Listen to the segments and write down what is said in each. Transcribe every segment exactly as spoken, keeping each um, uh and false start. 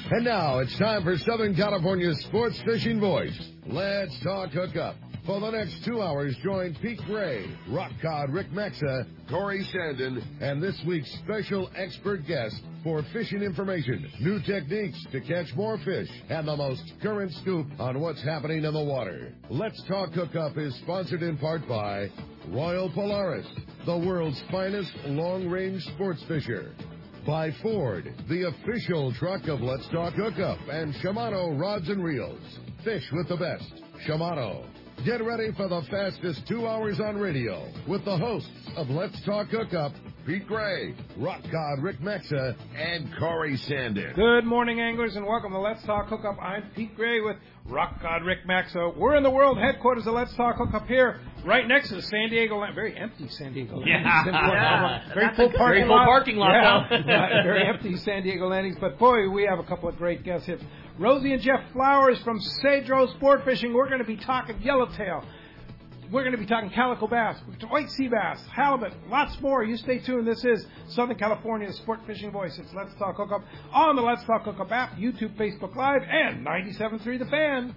And now it's time for Southern California's sports fishing voice. Let's talk hookup. For the next two hours, join Pete Gray, Rock Cod Rick Maxa, Corey Sandin, and this week's special expert guest for fishing information, new techniques to catch more fish, and the most current scoop on what's happening in the water. Let's Talk Hookup is sponsored in part by Royal Polaris, the world's finest long-range sports fisher. By Ford, the official truck of Let's Talk Hookup, and Shimano Rods and Reels. Fish with the best. Shimano. Get ready for the fastest two hours on radio with the hosts of Let's Talk Hookup, Pete Gray, Rock Cod Rick Maxa, and Corey Sandin. Good morning, anglers, and welcome to Let's Talk Hookup. I'm Pete Gray with Rock Cod Rick Maxa. We're in the world headquarters of Let's Talk Hookup here, right next to the San Diego Land. Very empty San Diego Landings. Yeah. yeah. Very full Very parking full lot. parking lot. Yeah. yeah. Very empty San Diego Landings. But boy, we have a couple of great guests here. Rosie and Jeff Flowers from Cedro Sport Fishing. We're going to be talking yellowtail. We're going to be talking calico bass, white sea bass, halibut, lots more. You stay tuned. This is Southern California's sport fishing voice. It's Let's Talk Hookup on the Let's Talk Hookup app, YouTube, Facebook Live, and ninety-seven point three The Fan.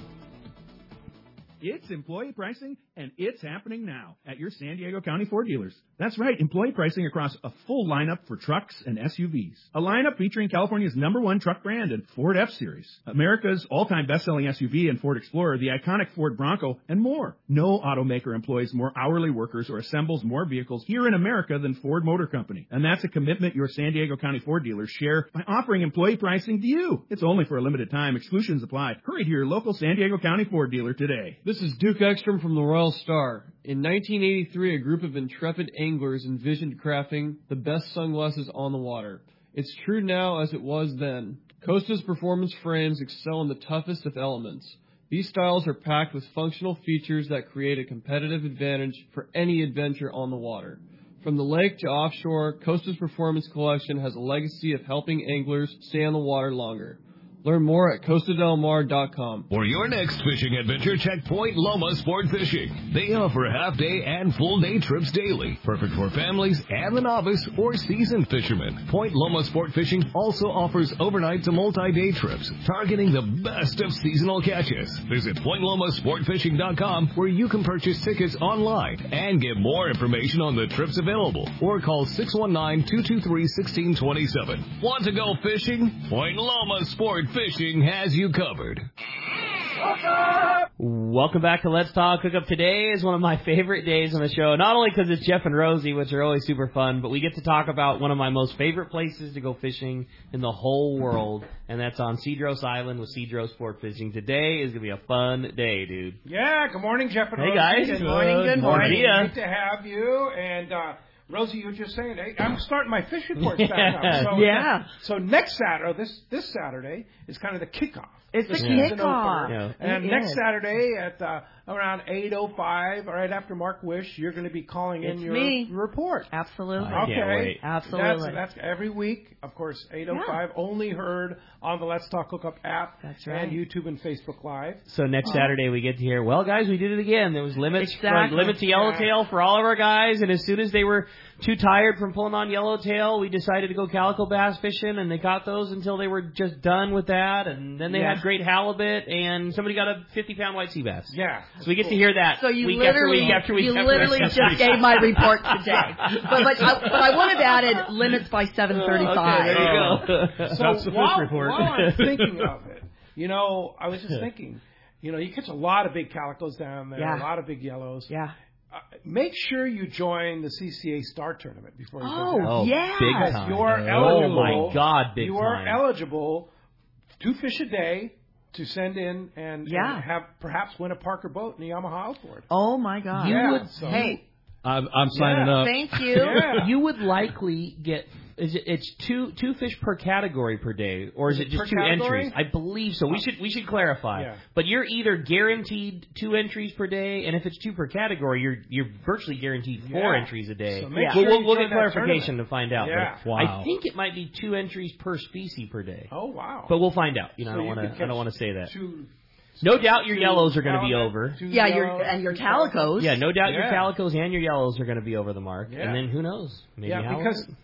It's employee pricing, and it's happening now at your San Diego County Ford dealers. That's right, employee pricing across a full lineup for trucks and S U Vs. A lineup featuring California's number one truck brand and Ford F-Series, America's all-time best-selling S U V and Ford Explorer, the iconic Ford Bronco, and more. No automaker employs more hourly workers or assembles more vehicles here in America than Ford Motor Company. And that's a commitment your San Diego County Ford dealers share by offering employee pricing to you. It's only for a limited time. Exclusions apply. Hurry to your local San Diego County Ford dealer today. This is Duke Ekstrom from the Royal Star. In nineteen eighty-three, a group of intrepid anglers envisioned crafting the best sunglasses on the water. It's true now as it was then. Costa's performance frames excel in the toughest of elements. These styles are packed with functional features that create a competitive advantage for any adventure on the water. From the lake to offshore, Costa's Performance Collection has a legacy of helping anglers stay on the water longer. Learn more at Costa Del Mar dot com. For your next fishing adventure, check Point Loma Sport Fishing. They offer half-day and full-day trips daily, perfect for families and the novice or seasoned fishermen. Point Loma Sport Fishing also offers overnight to multi-day trips, targeting the best of seasonal catches. Visit Point Loma Sport Fishing dot com, where you can purchase tickets online and get more information on the trips available, or call six one nine, two two three, one six two seven. Want to go fishing? Point Loma Sport Fishing has you covered. Welcome back to Let's Talk Hookup. Today is one of my favorite days on the show, not only because it's Jeff and Rosie, which are always super fun, but we get to talk about one of my most favorite places to go fishing in the whole world, and that's on Cedros Island with Cedros Sport Fishing. Today is going to be a fun day, dude. Yeah, good morning, Jeff and hey Rosie. Hey, guys. Good, good morning, good morning. morning. Great to have you, and uh, Rosie, you were just saying, hey, I'm starting my fish reports back yeah. up. So, yeah. So next Saturday, this this Saturday, is kind of the kickoff. It's the yeah. kickoff. Yeah. And it next is. Saturday at uh, around eight oh five, right after Mark Wish, you're going to be calling in It's your me. report. Absolutely. I okay. can't wait. Absolutely. That's, that's every week, of course, eight oh five, yeah. Only heard on the Let's Talk Hookup app. That's right. And YouTube and Facebook Live. So next oh. Saturday we get to hear, well, guys, we did it again. There was limits, exactly. like, limit to yellowtail yeah. for all of our guys, and as soon as they were too tired from pulling on yellowtail, we decided to go calico bass fishing, and they caught those until they were just done with that, and then they yeah. had great halibut, and somebody got a fifty-pound white sea bass. Yeah. So we get cool. to hear that so you week literally, after week after week you after literally week. just gave my report today. But, but, I, but I would have added limits by seven thirty-five. Okay, there you go. So That's the while, first report. while I'm thinking of it, you know, I was just thinking, you know, you catch a lot of big calicos down there, yeah. a lot of big yellows. Yeah. Uh, make sure you join the C C A Star Tournament before you oh, go down. Oh, yeah. big time. You are oh, eligible. my God, big you time. You are eligible two fish a day to send in and, yeah. and have perhaps win a Parker boat in the Yamaha Outboard. Oh, my God. You yeah, would, so. Hey. I'm, I'm signing yeah. up. Thank you. Yeah. You would likely get... Is it, it's two two fish per category per day, or is, is it just per two category? entries? I believe so. We should we should clarify. Yeah. But you're either guaranteed two entries per day, and if it's two per category, you're you're virtually guaranteed four yeah. entries a day. So make yeah. sure we'll you we'll join get that clarification to find out. Yeah. But Wow. I think it might be two entries per species per day. Oh wow! But we'll find out. You know, so I don't want to I don't want to say that. Two, No doubt your two yellows are going to be halibut, over. two Yeah, your yellows, and your two calicos. Yeah, no doubt your Yeah. calicos and your yellows are going to be over the mark. Yeah. And then who knows? Maybe yeah, halibut. because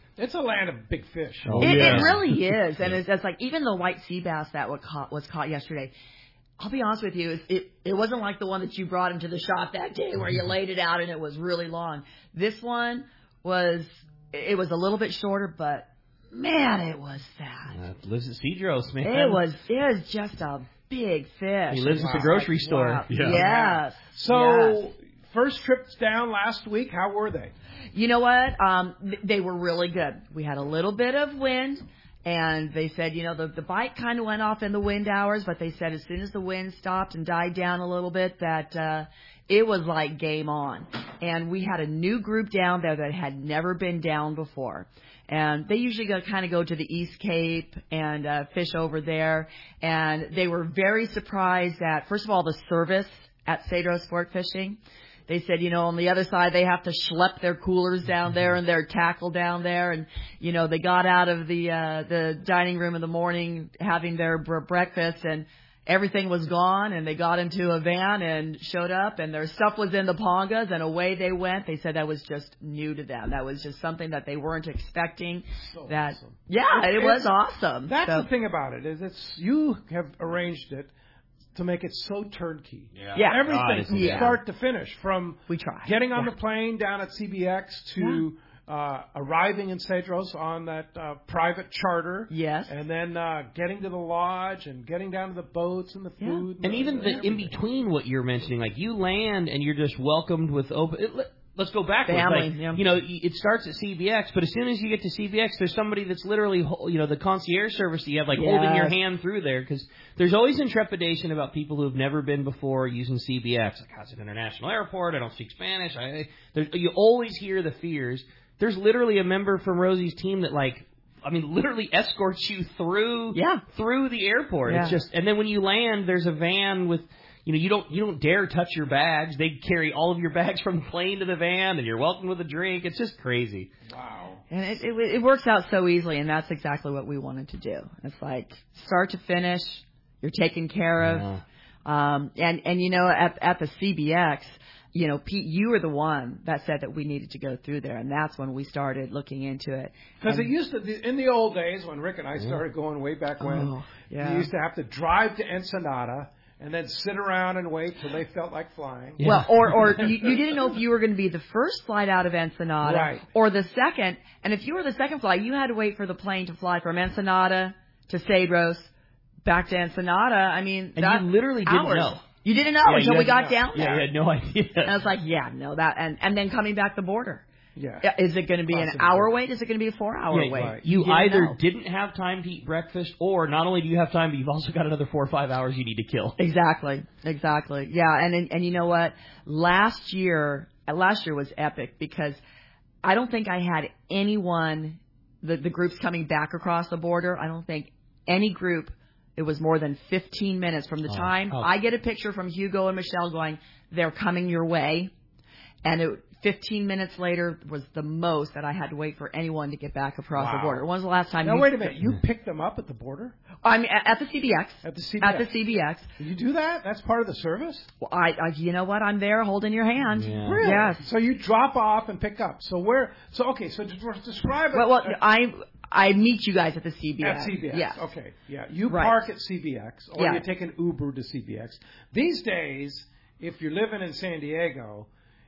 It's a land of big fish. Oh, It, yeah. it really is, and it's, it's like even the white sea bass that was caught, was caught yesterday. I'll be honest with you, it it wasn't like the one that you brought into the shop that day where you laid it out and it was really long. This one was it was a little bit shorter, but man, it was fat. Uh, lives at Cedros, man. It was it was just a big fish. He lives Wow. at the grocery store. Wow. Yeah. Yes. So, Yes. first trips down last week, how were they? You know what? Um, th- they were really good. We had a little bit of wind, and they said, you know, the, the bite kind of went off in the wind hours, but they said as soon as the wind stopped and died down a little bit, that uh, it was like game on. And we had a new group down there that had never been down before. And they usually go, kind of go to the East Cape and uh, fish over there. And they were very surprised at, first of all, the service at Cedros Sport Fishing. They said, you know, on the other side, they have to schlep their coolers down there and their tackle down there. And, you know, they got out of the uh, the dining room in the morning having their br- breakfast and everything was gone. And they got into a van and showed up and their stuff was in the pongas and away they went. They said that was just new to them. That was just something that they weren't expecting. So that awesome. Yeah, it was It's- awesome. That's So- the thing about it, is it's you have arranged it to make it so turnkey. Yeah. Yeah. Everything from yeah. start to finish, from We try. getting on Yeah. the plane down at C B X to uh, arriving in Cedros on that uh, private charter. Yes. And then uh, getting to the lodge and getting down to the boats and the Yeah. food. And even the in everything. between what you're mentioning, like you land and you're just welcomed with open. It, let- let's go backwards. Family, like, yeah. You know, it starts at C B X, but as soon as you get to C B X, there's somebody that's literally, ho- you know, the concierge service that you have, like holding your Yes. hand through there, because there's always intrepidation about people who have never been before using C B X. Like, how's it international airport? I don't speak Spanish. I, there's, you always hear the fears. There's literally a member from Rosie's team that, like, I mean, literally escorts you through Yeah. through the airport. Yeah. It's just, and then when you land, there's a van with, you know, you don't you don't dare touch your bags. They carry all of your bags from the plane to the van, and you're welcomed with a drink. It's just crazy. Wow. And it, it, it works out so easily, and that's exactly what we wanted to do. It's like start to finish, you're taken care of. Yeah. Um, and, and, you know, at, at the C B X, you know, Pete, you were the one that said that we needed to go through there, and that's when we started looking into it. Because it And- used to, in the old days when Rick and I started going way back when, Oh, yeah. you used to have to drive to Ensenada and then sit around and wait till they felt like flying. Yeah. Well, or or you, you didn't know if you were going to be the first flight out of Ensenada Right. or the second. And if you were the second flight, you had to wait for the plane to fly from Ensenada to Cedros back to Ensenada. I mean, And that you literally didn't hours. know. You didn't know Yeah, until you we had- got no. down Yeah, there. you had no idea. And I was like, yeah, no, that, and and then coming back the border. Yeah. Yeah, Is it going to be an Possibly. hour wait? Is it going to be a four-hour Yeah, wait? right. You, didn't either know. didn't have time to eat breakfast, or not only do you have time, but you've also got another four or five hours you need to kill. Exactly, exactly. Yeah, and, and and you know what? Last year, uh, last year was epic because I don't think I had anyone, the the groups coming back across the border. I don't think any group. It was more than fifteen minutes from the Oh, time oh. I get a picture from Hugo and Michelle going, they're coming your way, and it, fifteen minutes later was the most that I had to wait for anyone to get back across Wow. the border. When was the last time? Now, you, wait a minute. You picked them up at the border? I mean, at, at the C B X. At the C B X? At the C B X. Did you do that? That's part of the service? Well, I, I, you know what? I'm there holding your hand. Yeah. Really? Yes. So you drop off and pick up. So where? So okay. So de- describe it. Well, well, at, I I meet you guys at the C B X. at C B X. Yes. Okay. Yeah. You Right. park at C B X, or Yeah. you take an Uber to C B X. These days, if you're living in San Diego,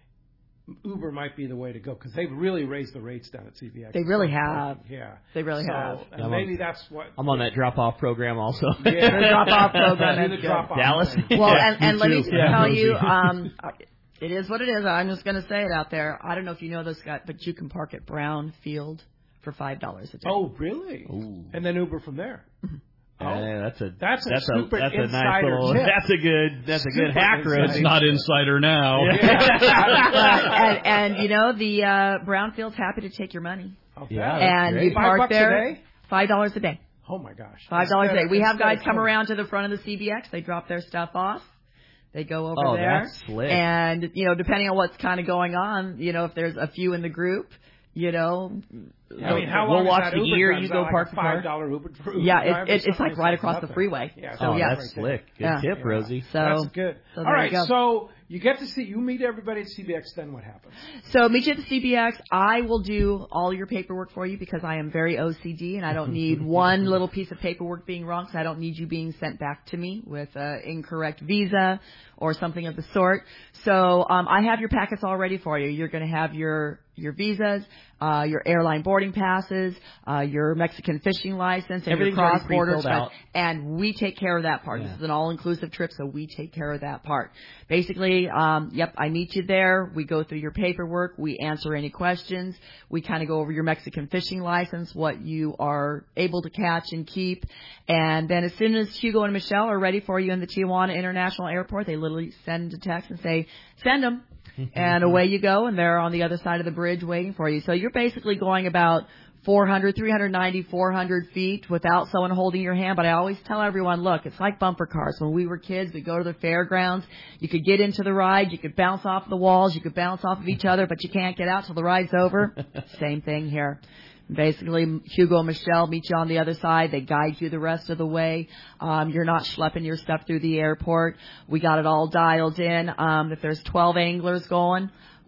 Uber might be the way to go because they've really raised the rates down at C B X. They really For have. parking. Yeah. They really so, have. And Yeah, I'm maybe on- that's what. I'm on that drop-off program also. Yeah. The drop-off program. Do That's the good. drop-off Dallas. thing. Well, Yeah, and, and me let me too. just Yeah, tell Rosie. you, um, it is what it is. I'm just going to say it out there. I don't know if you know this guy, but you can park at Brown Field for five dollars a day. Oh, really? Ooh. And then Uber from there. Oh. Yeah, that's a That's a that's a super that's a nice insider little tip. that's a good that's a good Super hack road. insider. It's not insider now. and, and you know the uh, Brownfield's happy to take your money, I'll Yeah. bet. and great. you Five park bucks a there. day? Five dollars a day. Oh my gosh. Five dollars a day. Instead- We have instead of guys come twenty. around to the front of the C B X. They drop their stuff off. They go over Oh, there. that's slick. And, you know, depending on what's kind of going on, you know, if there's a few in the group, you know. I mean, how We'll long is watch that the Uber gear, drive? you Is go that like park a the car? five dollar Uber, Uber Yeah, it- drive or it- it's something? like right across the Nothing. freeway. Yeah, So, Oh, yeah. that's slick. Good Yeah. tip, Yeah. Rosie. So, That's good. so All there you right, go. so You get to see, you meet everybody at C B X, then what happens? So meet you at the C B X. I will do all your paperwork for you because I am very O C D and I don't need one little piece of paperwork being wrong. So I don't need you being sent back to me with an incorrect visa or something of the sort. So um, I have your packets all ready for you. You're going to have your your visas, uh, your airline boarding passes, uh, your Mexican fishing license, and Everything's your already cross-border pre-filled out. and we take care of that part. Yeah. This is an all-inclusive trip, so we take care of that part. Basically, um, yep, I meet you there. We go through your paperwork. We answer any questions. We kind of go over your Mexican fishing license, what you are able to catch and keep. And then as soon as Hugo and Michelle are ready for you in the Tijuana International Airport, they literally send a text and say, send them. And away you go, and they're on the other side of the bridge waiting for you. So you're basically going about four hundred, three ninety, four hundred feet without someone holding your hand. But I always tell everyone, look, it's like bumper cars. When we were kids, we'd go to the fairgrounds. You could get into the ride. You could bounce off the walls. You could bounce off of each other, but you can't get out till the ride's over. Same thing here. Basically, Hugo and Michelle meet you on the other side. They guide you the rest of the way. Um, you're not schlepping your stuff through the airport. We got it all dialed in. Um, if there's twelve anglers going,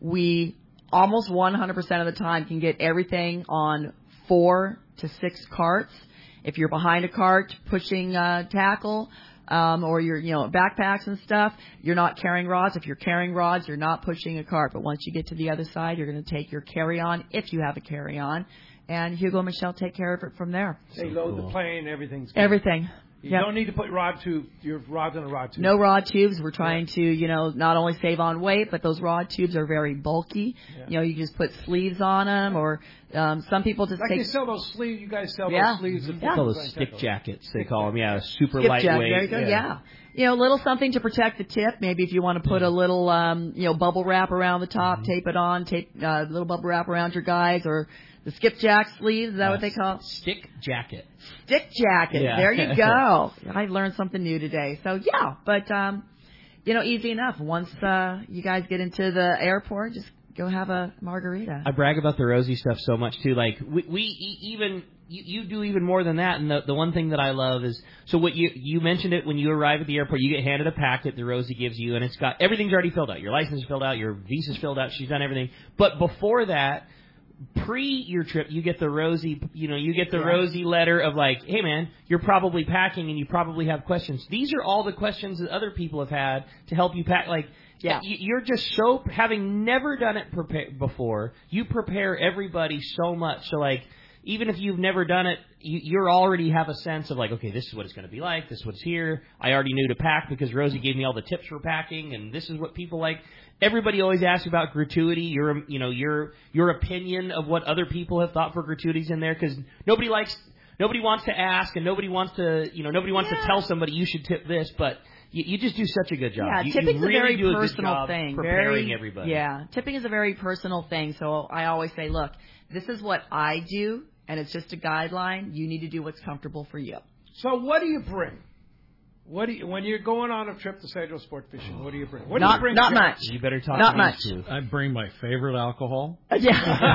we almost one hundred percent of the time can get everything on four to six carts. If you're behind a cart pushing uh, tackle, um, or you're, you know, backpacks and stuff, you're not carrying rods. If you're carrying rods, you're not pushing a cart. But once you get to the other side, you're going to take your carry-on, if you have a carry-on. And Hugo and Michelle take care of it from there. They So load cool. the plane, everything's good. Everything. You Yep. don't need to put rod tube, your rods in a rod tube. No rod tubes. We're trying to, you know, not only save on weight, but those rod tubes are very bulky. Yeah. You know, you just put sleeves on them, or um, some people just Like take they sell those sleeves, you guys sell Yeah. those sleeves. Of Yeah. Call those stick jackets, they call them. Yeah, super skip jack. lightweight. There you go. Yeah. Yeah. You know, a little something to protect the tip. Maybe if you want to put a little, um, you know, bubble wrap around the top, Mm-hmm. tape it on, tape a uh, little bubble wrap around your guys, or the skipjack sleeves. Is that what they call it? Stick jacket. Stick jacket. Yeah. There you go. I learned something new today. So yeah, but um, you know, easy enough. Once uh, you guys get into the airport, just go have a margarita. I brag about the Rosie stuff so much too. Like we, we e- even you, you do even more than that. And the the one thing that I love is so what you you mentioned it when you arrive at the airport, you get handed a packet that Rosie gives you, and it's got everything's already filled out. Your license is filled out, your visa's filled out. She's done everything. But before that, pre your trip, you get the Rosie, you know, you get the Yeah. Rosie letter of like, hey man, you're probably packing and you probably have questions. These are all the questions that other people have had to help you pack. Like, Yeah. y- you're just so, having never done it prepa- before, you prepare everybody so much. So like, even if you've never done it, you you already have a sense of like, okay, this is what it's going to be like. This is what's here. I already knew to pack because Rosie gave me all the tips for packing, and this is what people like. Everybody always asks about gratuity. Your you know your your opinion of what other people have thought for gratuities in there, because nobody likes nobody wants to ask, and nobody wants to you know nobody wants Yeah. to tell somebody you should tip this, but you, you just do such a good job. Yeah, you, tipping's you really a very do a good personal job thing. preparing very, everybody. Yeah, tipping is a very personal thing. So I always say, look, this is what I do, and it's just a guideline. You need to do what's comfortable for you. So what do you bring? What do you, when you're going on a trip to Cedro Sport Fishing, what do you bring? What Not do you bring? not Jeff? much. You better talk Not to me, much. too. I bring my favorite alcohol. Yeah,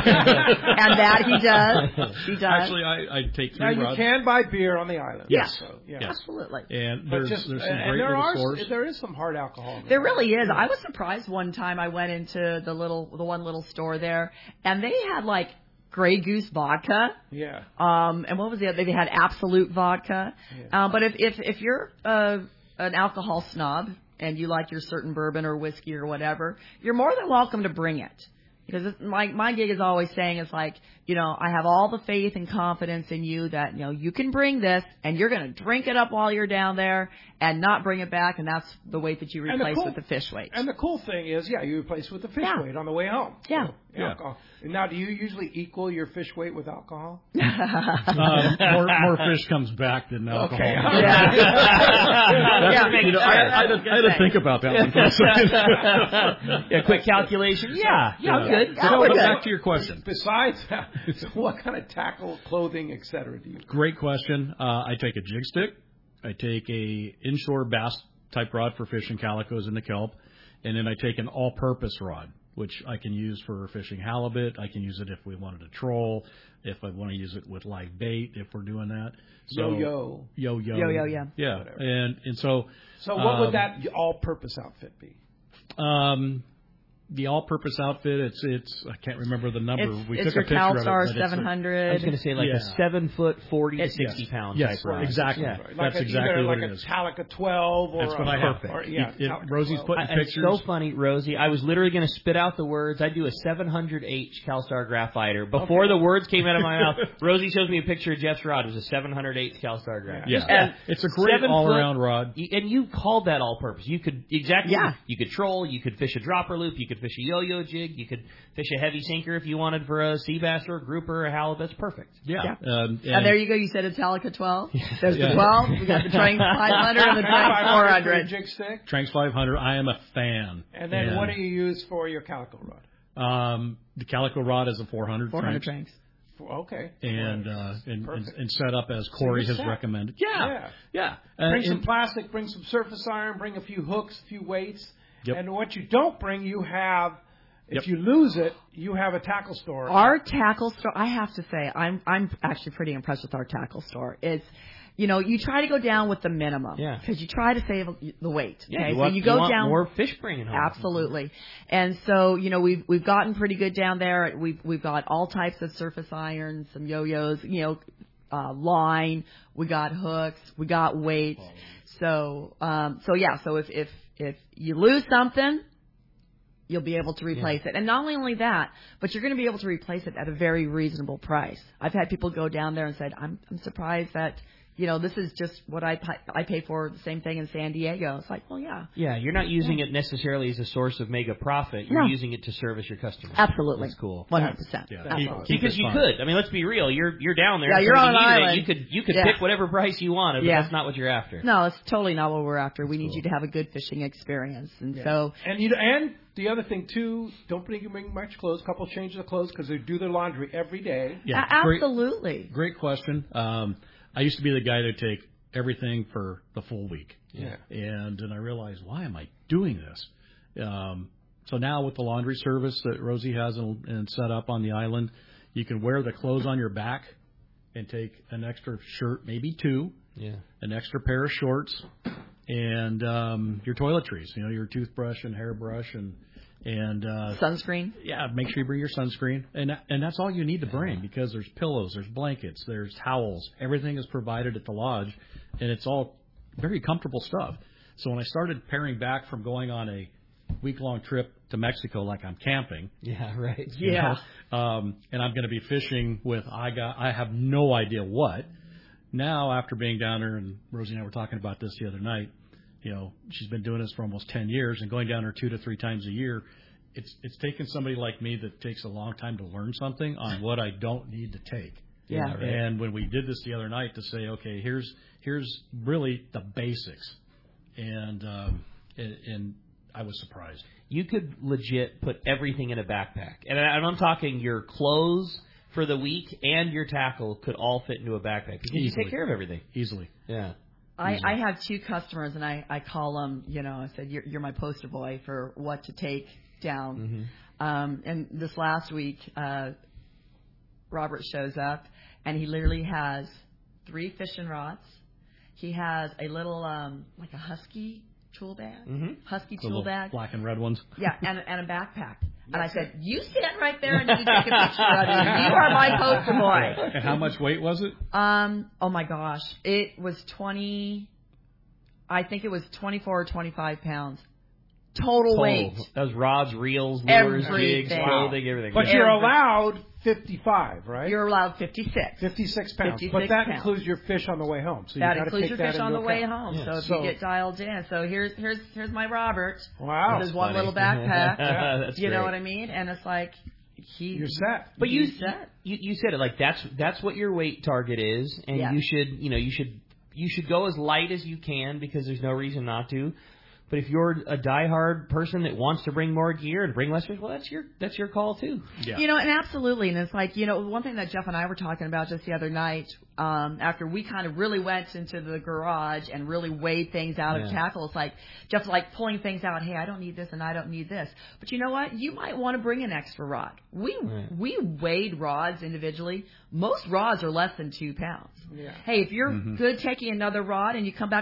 and that he does. He does. Actually, I, I take Now three you rods. can buy beer on the island. Yes. So, yeah. Yes. Absolutely. And But there's just, there's some and great there little are stores. there is some hard alcohol. There really is. I was surprised one time I went into the little, the one little store there, and they had like Grey Goose vodka. Yeah. Um, and what was the other? They had Absolute vodka. Yeah. Uh, but if if if you're uh, an alcohol snob and you like your certain bourbon or whiskey or whatever, you're more than welcome to bring it. Because it's, my my gig is always saying it's like, you know, I have all the faith and confidence in you that, you know, you can bring this and you're going to drink it up while you're down there and not bring it back, and that's the weight that you And the replace cool- with the fish weight. And the cool thing is, yeah, you replace with the fish Yeah. weight on the way home. Yeah. So, Yeah. alcohol. And now, do you usually equal your fish weight with alcohol? um, more, more fish comes back than alcohol. Okay. Yeah. That's- you know, I, I, had to, I had to think about that one for a second. Yeah, quick calculation. Yeah, yeah, I'm good. Yeah, So we're but good. back to your question. Besides that, so what kind of tackle, clothing, et cetera, do you? Great question. Uh, I take a jig stick. I take a inshore bass type rod for fishing calicos in the kelp, and then I take an all-purpose rod, which I can use for fishing halibut. I can use it if we wanted to troll, if I want to use it with live bait, if we're doing that. So, Yo-yo. Yo-yo. Yo-yo, yeah. Yeah. Whatever. And, and so... So what would um, that all-purpose outfit be? Um, the all-purpose outfit, it's it's I can't remember the number. It's, we it's took your a picture CalStar of it. but it's seven hundred. I was going to say like Yeah. a seven foot forty to It's- sixty yes. pound Yes, type rod. exactly. Yeah. That's Like a, exactly either what like it a is. Talica twelve or That's a, what I have. or, yeah, It- it- Talica Rosie's twelve. putting I, it's pictures. so funny, Rosie. I was literally going to spit out the words. I do a seven hundred H CalStar Graphiter. Before Okay. the words came out of my mouth, Rosie shows me a picture of Jeff's rod. It was a seven hundred H CalStar Graphiter. Yeah, And it's a great seven all-around foot- rod. Y- And you called that all-purpose. You could exactly. Yeah. You could troll. You could fish a dropper loop. You could fish a yo-yo jig. You could fish a heavy sinker if you wanted for a sea bass or a grouper or a halibut. It's perfect. Yeah. Yeah. Um, and, And there you go. You said a Talica twelve. There's Yeah. the twelve. We got the Trank five hundred and the Trank four for your hundred. jig stick. Tranks five hundred, I am a fan. And then what do you use for your calico rod? Um, the Calico rod is a four hundred. four hundred Tranks. Tranks. Okay. And, uh, and, and Perfect. and set up as Corey you're has set. recommended. Yeah, Yeah. yeah. Uh, Bring some and- plastic, bring some surface iron, bring a few hooks, a few weights. Yep. And what you don't bring, you have, if Yep. you lose it, you have a tackle store. Our tackle store, I have to say, I'm I'm actually pretty impressed with our tackle store. It's, you know, you try to go down with the minimum. Yeah. Because you try to save the weight. Yeah, Okay, you so want, you go want down. more fish bringing home. Absolutely. And so, you know, we've we've gotten pretty good down there. We've we've got all types of surface irons, some yo-yos, you know, uh, line. We got hooks. We got weights. So, um, so yeah. So if if if you lose something, you'll be able to replace it. And not only that, but you're going to be able to replace it at a very reasonable price. I've had people go down there and said, I'm I'm surprised that, you know, this is just what I pi- I pay for the same thing in San Diego. It's like, well, yeah. Yeah, you're not using it necessarily as a source of mega profit. You're No. using it to service your customers. Absolutely. That's cool. one hundred percent. Yeah, That's keep, awesome. keep Because it you fun. could. I mean, let's be real. You're you're down there. Yeah, so you're if on you an needed it, island. You could you could Yeah. pick whatever price you wanted, but Yeah. that's not what you're after. No, it's totally not what we're after. We need cool. you to have a good fishing experience. And Yeah. so, And you and the other thing too, don't bring bring much clothes. A couple changes of clothes because they do their laundry every day. Yeah, a- great, absolutely. great question. Um, I used to be the guy to take everything for the full week. Yeah. And then I realized, why am I doing this? Um, so now with the laundry service that Rosie has and, and set up on the island, you can wear the clothes on your back and take an extra shirt, maybe two, Yeah. an extra pair of shorts, and um, your toiletries, you know, your toothbrush and hairbrush and and uh, Sunscreen. yeah, make sure you bring your sunscreen, and and that's all you need to bring because there's pillows, there's blankets, there's towels, everything is provided at the lodge, and it's all very comfortable stuff. So when I started paring back from going on a week-long trip to Mexico, like I'm camping, Yeah, right. you Yeah. know, um, and I'm going to be fishing with I got I have no idea what. Now after being down there, and Rosie and I were talking about this the other night, you know, she's been doing this for almost ten years and going down there two to three times a year. It's it's taken somebody like me that takes a long time to learn something on what I don't need to take. Yeah. right. And when we did this the other night to say, okay, here's here's really the basics, and um, and, and I was surprised. You could legit put everything in a backpack. And, I, and I'm talking your clothes for the week and your tackle could all fit into a backpack. Because you Easily. take care of everything. Easily. Yeah. I, I have two customers, and I, I call them, you know, I said, you're, you're my poster boy for what to take down. Mm-hmm. Um, and this last week, uh, Robert shows up, and he literally has three fishing rods. He has a little, um, like a husky tool bag, Mhm. husky The tool little bag. black and red ones. Yeah, and, and a backpack. And I said, you stand right there and you take a picture of me. You are my poster boy. And how much weight was it? Um, oh my gosh. It was twenty, I think it was twenty-four or twenty-five pounds. Total, Total. weight. Those rods, reels, lures, Everything. jigs, Wow. clothing, everything. But Yeah. you're Every- allowed fifty-five, right? You're allowed fifty-six. fifty-six pounds. fifty-six but that pounds. includes your fish on the way home. So you That gotta includes take your that fish on into the way account. home. Yeah. So if So- you get dialed in, so here's here's here's my Robert. Wow. With his one funny. little backpack. That's you know great. what I mean? And it's like he. You're set. But you, He's set. you you said it like that's that's what your weight target is, and Yeah. you should you know you should you should go as light as you can because there's no reason not to. But if you're a diehard person that wants to bring more gear and bring less fish, well, that's your that's your call too. Yeah. You know, and absolutely, and it's like, you know, one thing that Jeff and I were talking about just the other night, um, after we kind of really went into the garage and really weighed things out of Yeah. tackle, it's like, Jeff's like pulling things out, hey, I don't need this and I don't need this. But you know what? You might want to bring an extra rod. We, Right. we weighed rods individually. Most rods are less than two pounds. Yeah. Hey, if you're Mm-hmm. good taking another rod and you come back with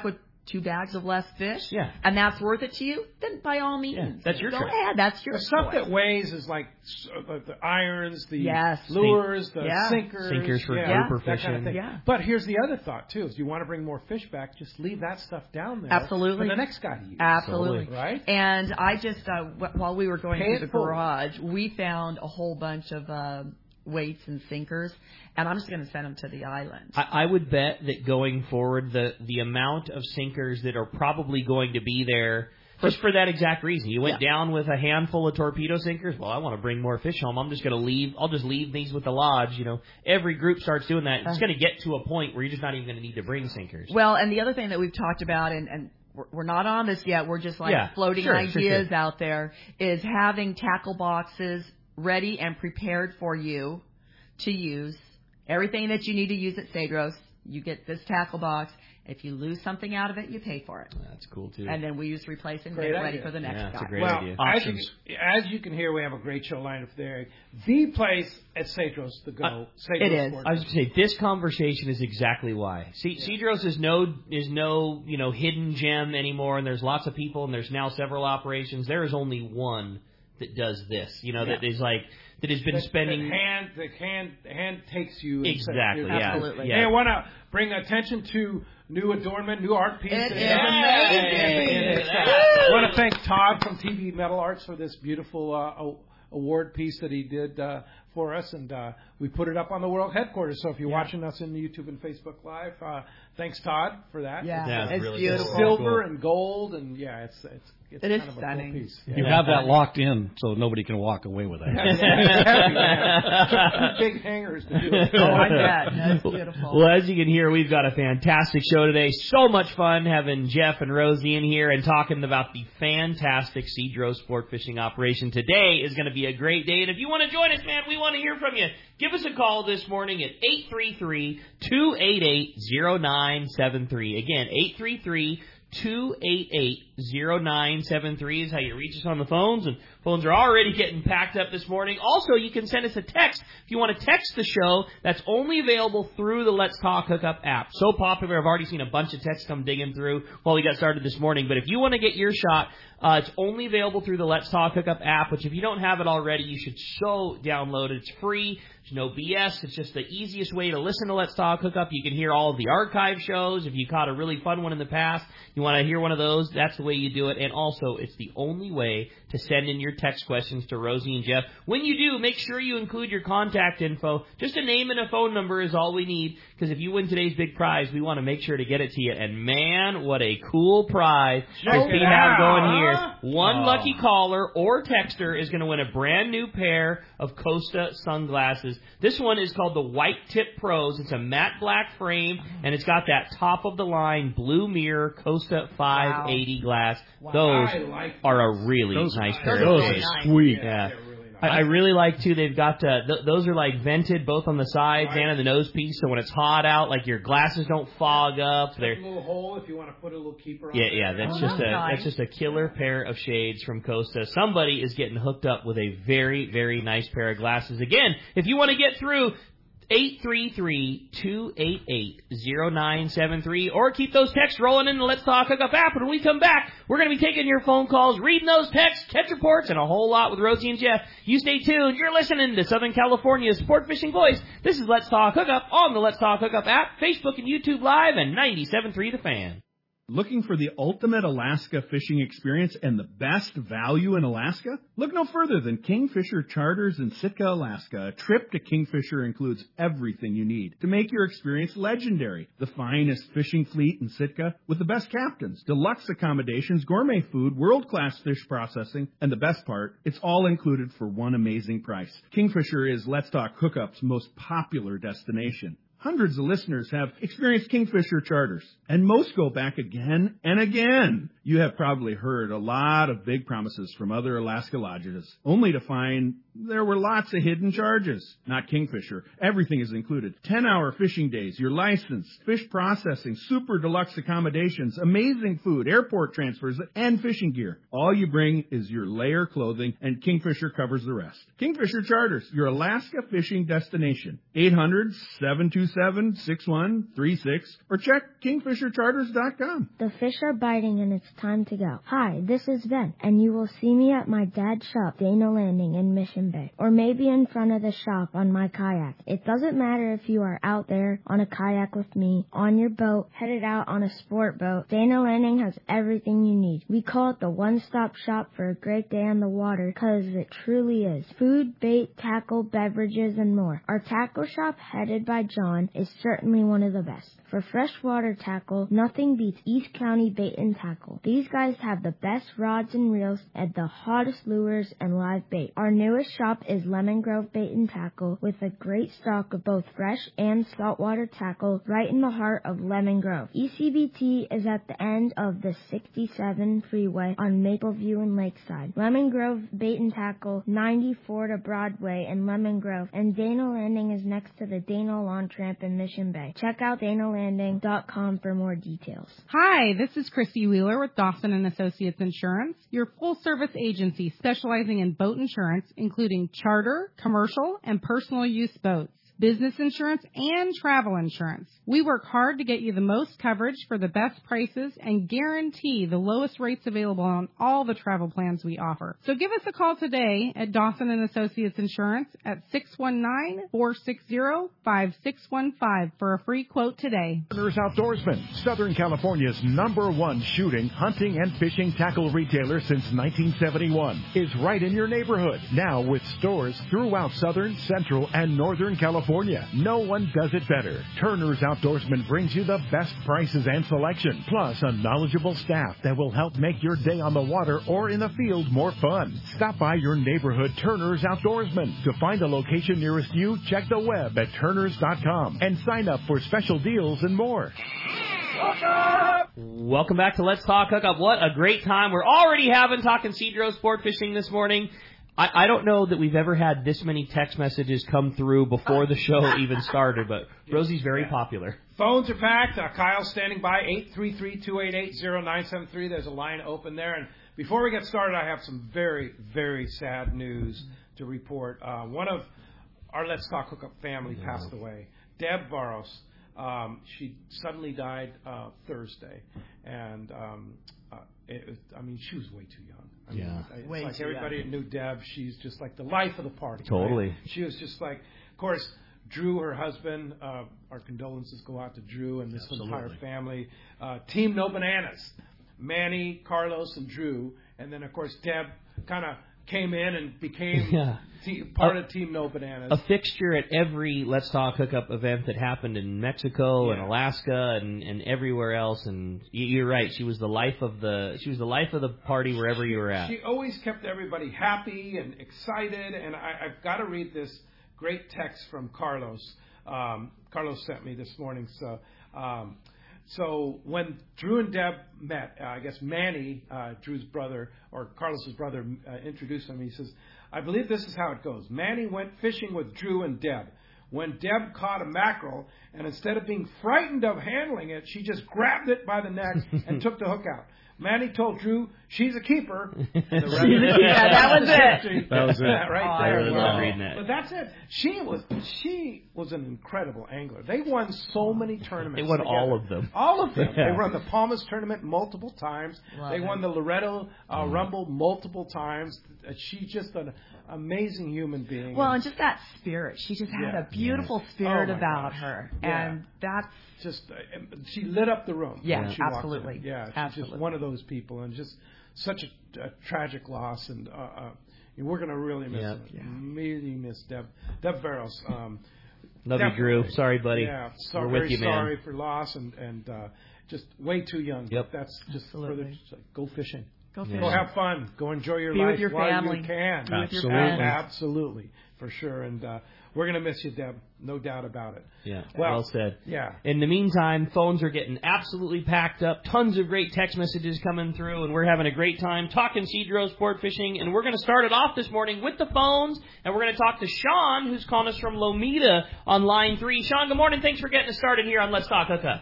two bags of less fish, Yeah. and that's worth it to you, then by all means, Yeah, that's your go choice. ahead. That's your The stuff choice. that weighs is like uh, the irons, the Yes. lures, the Yeah. sinkers. Sinkers for yeah, grouper that kind of fishing. thing. Yeah. But here's the other thought, too. Is you want to bring more fish back, just leave that stuff down there Absolutely. for the next guy to use. Absolutely. Totally. Right? And I just, uh, w- while we were going Pay through it the forward. garage, we found a whole bunch of uh, weights and sinkers, and I'm just going to send them to the island. I, I would bet that going forward, the the amount of sinkers that are probably going to be there just for that exact reason. You went Yeah. down with a handful of torpedo sinkers. Well, I want to bring more fish home. I'm just going to leave. I'll just leave these with the lodge. You know, every group starts doing that. It's going to get to a point where you're just not even going to need to bring sinkers. Well, and the other thing that we've talked about, and, and we're, we're not on this yet, we're just like Yeah, floating sure, ideas sure, sure. out there, is having tackle boxes ready and prepared for you to use. Everything that you need to use at Cedros, you get this tackle box. If you lose something out of it, you pay for it. That's cool too. And then we just replace it and Great get it ready idea. for the next Yeah, that's guy. a great well, idea. as Options. you, as you can hear, we have a great show lined up there. The place at Cedros to go. Uh, Cedros it is. Sport. I was going to say this conversation is exactly why. C- Cedros is no is no you know hidden gem anymore, and there's lots of people, and there's now several operations. There is only one that does this. You know that is like that has been that, spending. that hand, the hand, hand takes you. and Exactly, says, yeah. Absolutely. Yeah. Hey, I want to bring attention to new adornment, new art piece. It And- is and- amazing. and it's, uh, I want to thank Todd from T V Metal Arts for this beautiful uh, a- award piece that he did uh, for us, and uh, we put it up on the world headquarters. So if you're watching us in YouTube and Facebook Live, uh, thanks Todd for that. Yeah, Yeah, it's it's really beautiful. cool. Silver and gold, and yeah, it's it's it's It kind is of a stunning. cool piece. You have that locked in, so nobody can walk away with it. Yeah. Big hangers to do it. Oh, I bet. That's beautiful. Well, as you can hear, we've got a fantastic show today. So much fun having Jeff and Rosie in here and talking about the fantastic Cedros sport fishing operation. Today is going to be a great day. And if you want to join us, man, we want to hear from you. Give us a call this morning at eight three three, two eight eight, zero nine seven three. Again, eight three three, two eight eight, zero nine seven three is how you reach us on the phones, and phones are already getting packed up this morning. Also, you can send us a text. If you want to text the show, that's only available through the Let's Talk Hookup app. So popular, I've already seen a bunch of texts come digging through while we got started this morning. But if you want to get your shot, uh, it's only available through the Let's Talk Hookup app, which if you don't have it already, you should so download it. It's free. There's no B S. It's just the easiest way to listen to Let's Talk Hookup. You can hear all of the archive shows. If you caught a really fun one in the past, you want to hear one of those, that's the way you do it. And also, it's the only way to send in your text questions to Rosie and Jeff. When you do, make sure you include your contact info. Just a name and a phone number is all we need, because if you win today's big prize, we want to make sure to get it to you. And man, what a cool prize Check we it have out. going here. One Oh. lucky caller or texter is going to win a brand new pair of Costa sunglasses. This one is called the White Tip Pros. It's a matte black frame, and it's got that top of the line blue mirror Costa five eighty glass. Those I like are a really Those, nice pair those of are shades. sweet. Yeah. They're really nice. I, I really like too. They've got uh, th- those are like vented both on the sides Right. and on the nose piece, so when it's hot out, like your glasses don't fog up. There's They're a little hole if you want to put a little keeper on yeah, there. yeah. That's Oh, just that's a nice. that's just a killer pair of shades from Costa. Somebody is getting hooked up with a very very nice pair of glasses. Again, if you want to get through. eight three three, two eight eight, zero nine seven three, or keep those texts rolling in the Let's Talk Hookup app. And when we come back, we're going to be taking your phone calls, reading those texts, catch reports, and a whole lot with Rosie and Jeff. You stay tuned. You're listening to Southern California's Sport Fishing Voice. This is Let's Talk Hookup on the Let's Talk Hookup app, Facebook and YouTube Live, and ninety-seven point three The Fan. Looking for the ultimate Alaska fishing experience and the best value in Alaska? Look no further than Kingfisher Charters in Sitka, Alaska. A trip to Kingfisher includes everything you need to make your experience legendary. The finest fishing fleet in Sitka with the best captains, deluxe accommodations, gourmet food, world-class fish processing, and the best part, it's all included for one amazing price. Kingfisher is Let's Talk Hookup's most popular destination. Hundreds of listeners have experienced Kingfisher Charters, and most go back again and again. You have probably heard a lot of big promises from other Alaska lodges, only to find there were lots of hidden charges. Not Kingfisher. Everything is included. ten-hour fishing days, your license, fish processing, super deluxe accommodations, amazing food, airport transfers, and fishing gear. All you bring is your layer clothing, and Kingfisher covers the rest. Kingfisher Charters, your Alaska fishing destination. eight hundred, seven two seven, six one three six or check kingfisher charters dot com. The fish are biting and it's time to go. Hi, this is Ben, and you will see me at my dad's shop, Dana Landing in Mission Bay, or maybe in front of the shop on my kayak. It doesn't matter if you are out there on a kayak with me, on your boat, headed out on a sport boat. Dana Landing has everything you need. We call it the one-stop shop for a great day on the water because it truly is. Food, bait, tackle, beverages, and more. Our tackle shop, headed by John, is certainly one of the best. For freshwater tackle, nothing beats East County Bait and Tackle. These guys have the best rods and reels and the hottest lures and live bait. Our newest shop is Lemon Grove Bait and Tackle with a great stock of both fresh and saltwater tackle right in the heart of Lemon Grove. E C B T is at the end of the sixty-seven freeway on Mapleview and Lakeside. Lemon Grove Bait and Tackle, ninety-four to Broadway in Lemon Grove, and Dana Landing is next to the Dana Lawn Tramp in Mission Bay. Check out dana landing dot com for more details. Hi, this is Christy Wheeler with Dawson and Associates Insurance, your full-service agency specializing in boat insurance, including charter, commercial, and personal use boats, business insurance, and travel insurance. We work hard to get you the most coverage for the best prices and guarantee the lowest rates available on all the travel plans we offer. So give us a call today at Dawson and Associates Insurance at six one nine, four six zero, five six one five for a free quote today. Turner's Outdoorsman, Southern California's number one shooting, hunting, and fishing tackle retailer since nineteen seventy-one, is right in your neighborhood. Now with stores throughout Southern, Central, and Northern California. No one does it better. Turner's Outdoorsman brings you the best prices and selection, plus a knowledgeable staff that will help make your day on the water or in the field more fun. Stop by your neighborhood Turner's Outdoorsman. To find a location nearest you, check the web at turners dot com and sign up for special deals and more. Welcome back to Let's Talk Hookup. What a great time we're already having talking Cedro sport fishing this morning. I, I don't know that we've ever had this many text messages come through before the show even started, but Rosie's very yeah. popular. Phones are packed. Uh, Kyle's standing by, eight three three, two eight eight, zero nine seven three. There's a line open there. And before we get started, I have some very, very sad news to report. Uh, one of our Let's Talk Hookup family passed away. Deb Barros. Um, she suddenly died uh, Thursday. And, um, uh, it was, I mean, she was way too young. I yeah. mean, it's Way like everybody young. Knew Deb. She's just like the life of the party. Totally. Right? She was just like, of course, Drew, her husband, uh, our condolences go out to Drew and this Absolutely. Entire family. Uh, Team No Bananas. Manny, Carlos, and Drew. And then, of course, Deb kind of came in and became yeah. te- part a, of Team No Bananas. A fixture at every Let's Talk Hookup event that happened in Mexico yeah. and Alaska and, and everywhere else. And you're right, she was the life of the she was the life of the party wherever she, you were at. She always kept everybody happy and excited. And I, I've got to read this great text from Carlos. Um, Carlos sent me this morning. So. Um, So when Drew and Deb met, uh, I guess Manny, uh, Drew's brother, or Carlos's brother, uh, introduced him. He says, I believe this is how it goes. Manny went fishing with Drew and Deb. When Deb caught a mackerel, and instead of being frightened of handling it, she just grabbed it by the neck and took the hook out. Manny told Drew, she's a keeper. The yeah, that was it. That was it. Right there. I really love reading that. But that's it. She was she was an incredible angler. They won so many tournaments. They won together. all of them. All of them. Yeah. They won the Palmas tournament multiple times. Love they won it. the Loretto uh, mm. Rumble multiple times. She's just an amazing human being. Well, and just that spirit. She just had yeah. a beautiful yeah. spirit oh about gosh. her. Yeah. And that's just uh, she lit up the room. Yeah, when she absolutely. Walked in. Yeah, she's absolutely. just one of those people, and just such a, a tragic loss. And uh, uh, we're going to really miss yeah. her. Yeah. Really miss Deb. Deb Barros. Um, Love you, Drew. Sorry, buddy. Yeah, so we're very with you, man. sorry for loss, and and uh, just way too young. Yep. That's just absolutely. further. Just like, go fishing. Go fishing. Go have fun. Go enjoy your Be life with your while family. you can. Be with your Absolutely. family. Absolutely, for sure. And uh, we're going to miss you, Deb. No doubt about it. Yeah, well, well said. Yeah. In the meantime, phones are getting absolutely packed up. Tons of great text messages coming through, and we're having a great time talking Cedro sport fishing. And we're going to start it off this morning with the phones, and we're going to talk to Sean, who's calling us from Lomita on line three. Sean, good morning. Thanks for getting us started here on Let's Talk Hookup.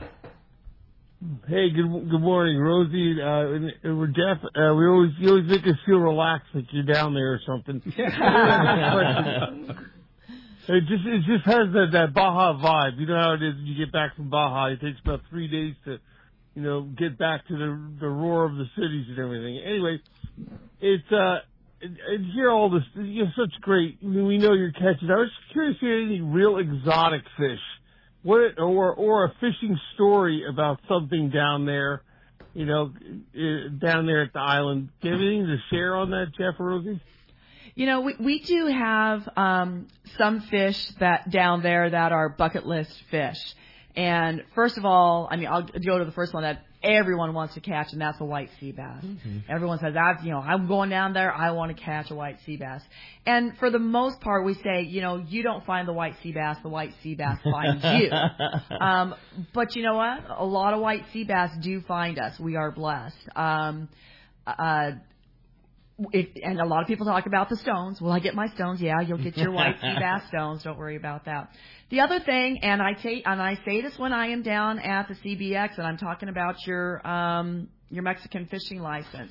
Hey, good good morning, Rosie. Uh, we're Jeff. Uh, we always you always make us feel relaxed like you're down there or something. It just it just has that, that Baja vibe. You know how it is when you get back from Baja. It takes about three days to, you know, get back to the the roar of the cities and everything. Anyway, it's uh, and, and hear all this. You know, such great. I mean, we know you're catching. I was curious if you had any real exotic fish, what or or a fishing story about something down there. You know, down there at the island. Do you have anything to share on that, Jeff or Rosie? You know, we, we do have um, some fish that down there that are bucket list fish. And first of all, I mean, I'll go to the first one that everyone wants to catch, and that's a white sea bass. Mm-hmm. Everyone says, I've, you know, I'm going down there, I want to catch a white sea bass. And for the most part, we say, you know, you don't find the white sea bass, the white sea bass finds you. um, but you know what? A lot of white sea bass do find us. We are blessed. Um, uh, It, and a lot of people talk about the stones. Will I get my stones? Yeah, you'll get your white sea bass stones. Don't worry about that. The other thing, and I say, and I say this when I am down at the C B X, and I'm talking about your um, your Mexican fishing license.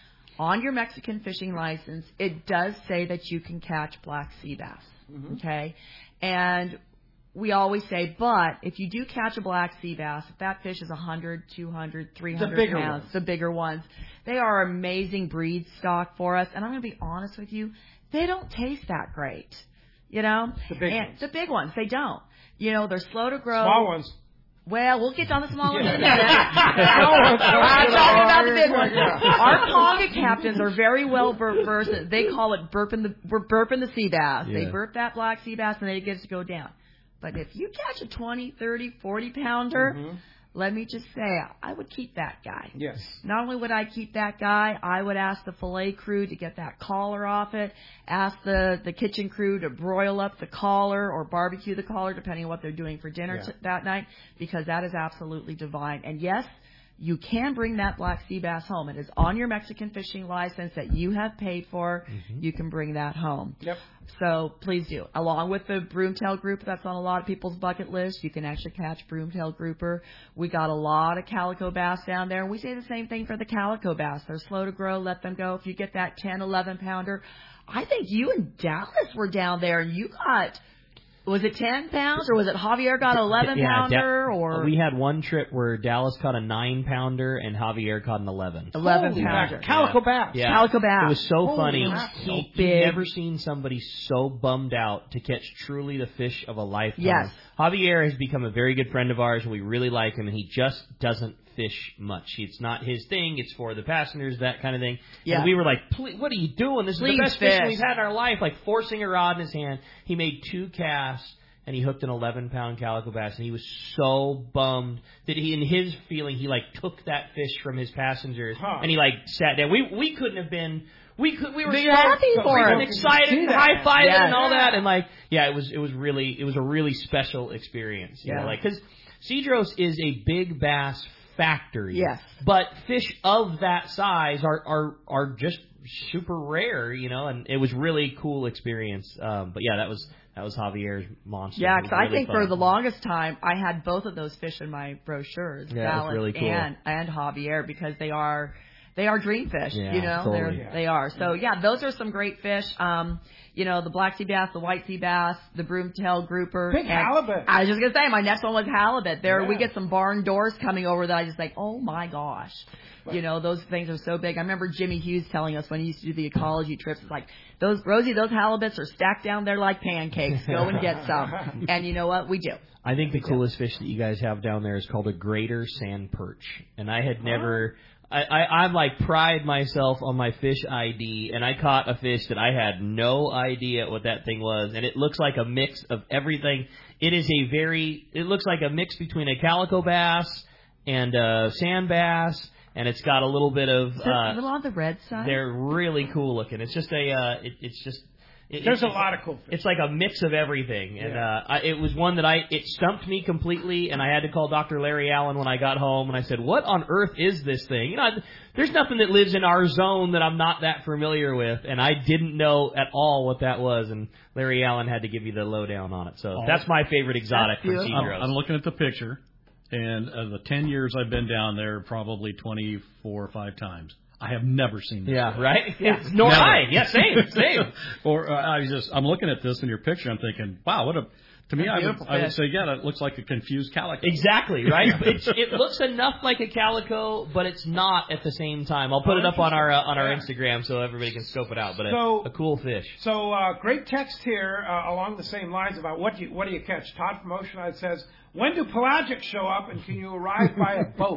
On your Mexican fishing license, it does say that you can catch black sea bass. Mm-hmm. Okay, and we always say, but if you do catch a black sea bass, if that fish is one hundred, two hundred, three hundred the pounds, ones. the bigger ones, they are amazing breed stock for us. And I'm going to be honest with you, they don't taste that great. You know? The big and ones. The big ones, they don't. You know, they're slow to grow. Small ones. Well, we'll get on the small ones in a Yeah. minute. I'm talking about the big ones. Our Tonga captains are very well versed. They call it burping the, we're burping the sea bass. Yeah. They burp that black sea bass and then it gets to go down. But if you catch a twenty, thirty, forty pounder, mm-hmm. let me just say, I would keep that guy. Yes. Not only would I keep that guy, I would ask the fillet crew to get that collar off it, ask the, the kitchen crew to broil up the collar or barbecue the collar, depending on what they're doing for dinner Yeah. t- that night, because that is absolutely divine. And yes, you can bring that black sea bass home. It is on your Mexican fishing license that you have paid for. Mm-hmm. You can bring that home. Yep. So please do. Along with the broomtail grouper that's on a lot of people's bucket list, you can actually catch broomtail grouper. We got a lot of calico bass down there, and we say the same thing for the calico bass. They're slow to grow. Let them go. If you get that ten, eleven pounder, I think you and Dallas were down there, and you got... Was it ten pounds, or was it Javier got an eleven yeah, pounder? Da- or we had one trip where Dallas caught a nine pounder and Javier caught an eleven. eleven Holy pounder. back. Calico bass. Yeah. Calico bass. It was so Holy funny. crap. He, So you've big. never seen somebody so bummed out to catch truly the fish of a lifetime. Yes. Javier has become a very good friend of ours, and we really like him, and he just doesn't fish much. It's not his thing. It's for the passengers, that kind of thing. Yeah. And we were like, Please, what are you doing? This is Please the best fish. fishing we've had in our life. Like forcing a rod in his hand. He made two casts. And he hooked an eleven-pound calico bass, and he was so bummed that he, in his feeling, he like took that fish from his passengers, huh. and he like sat down. We we couldn't have been. We could. We were Be so happy for we him. were excited, and that. high fiving Yes. and all that, and like yeah, it was it was really it was a really special experience. You Yeah. know, like because Cedros is a big bass factory. Yes. But fish of that size are are are just super rare, you know, and it was really cool experience. Um, but yeah, that was. That was Javier's monster. Yeah, It was because I really think fun. for the longest time I had both of those fish in my brochures, Yeah, that's Dallas really cool. and and Javier, because they are they are dream fish. Yeah, you know, totally. they're they are. So yeah, those are some great fish. Um, you know, the black sea bass, the white sea bass, the broomtail grouper, Big and halibut. I was just gonna say my next one was halibut. There Yeah. we get some barn doors coming over that I just like, oh my gosh. You know, those things are so big. I remember Jimmy Hughes telling us when he used to do the ecology trips, it's like, those, Rosie, those halibuts are stacked down there like pancakes. Go and get some. And you know what? We do. I think the coolest fish that you guys have down there is called a greater sand perch. And I had never... I, I, I'm like pride myself on my fish I D, and I caught a fish that I had no idea what that thing was, and it looks like a mix of everything. It is a very... It looks like a mix between a calico bass and a sand bass. And it's got a little bit of. Is it Uh, a little on the red side? they're really cool looking. It's just a. Uh, it, it's just. It, There's it, a lot of cool fish. It's like a mix of everything, and Yeah. uh, I, it was one that I. It stumped me completely, and I had to call Doctor Larry Allen when I got home, and I said, "What on earth is this thing?" You know, I, there's nothing that lives in our zone that I'm not that familiar with, and I didn't know at all what that was, and Larry Allen had to give me the lowdown on it. So Oh. that's my favorite exotic from beautiful. Cedros. I'm, I'm looking at the picture, and uh, the ten years I've been down there, probably twenty-four or five times. I have never seen this. Yeah, way. right? Yeah. Nor Never. I. Yeah, same, same. or uh, I was just, I'm looking at this in your picture, I'm thinking, wow, what a, to me, I would, I would say, yeah, that looks like a confused calico. Exactly, right? it's, it looks enough like a calico, but it's not at the same time. I'll put it up on our uh, on our Instagram so everybody can scope it out. But So- a, a cool fish. So uh, great text here uh, along the same lines about what do you, what do you catch? Todd from Oceanside says, when do pelagic show up and can you arrive by a boat?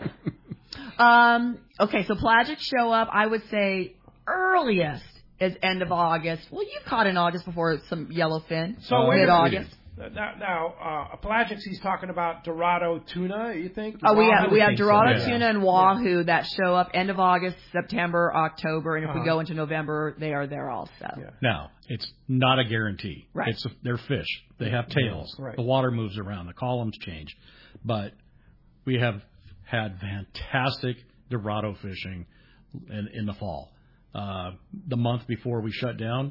Um, okay, so pelagic show up, I would say earliest is end of August. Well, you've caught in August before some yellowfin. So wait a mid-August. Now, now uh, pelagics, he's talking about Dorado tuna, you think? Oh, we have Wahoo? we have Dorado so, yeah. tuna and wahoo that show up end of August, September, October, and if Uh-huh. we go into November, they are there also. Yeah. Now, it's not a guarantee. Right. It's a, they're fish. They have tails. Right. The water moves around. The columns change. But we have had fantastic Dorado fishing in, in the fall. Uh, the month before we shut down,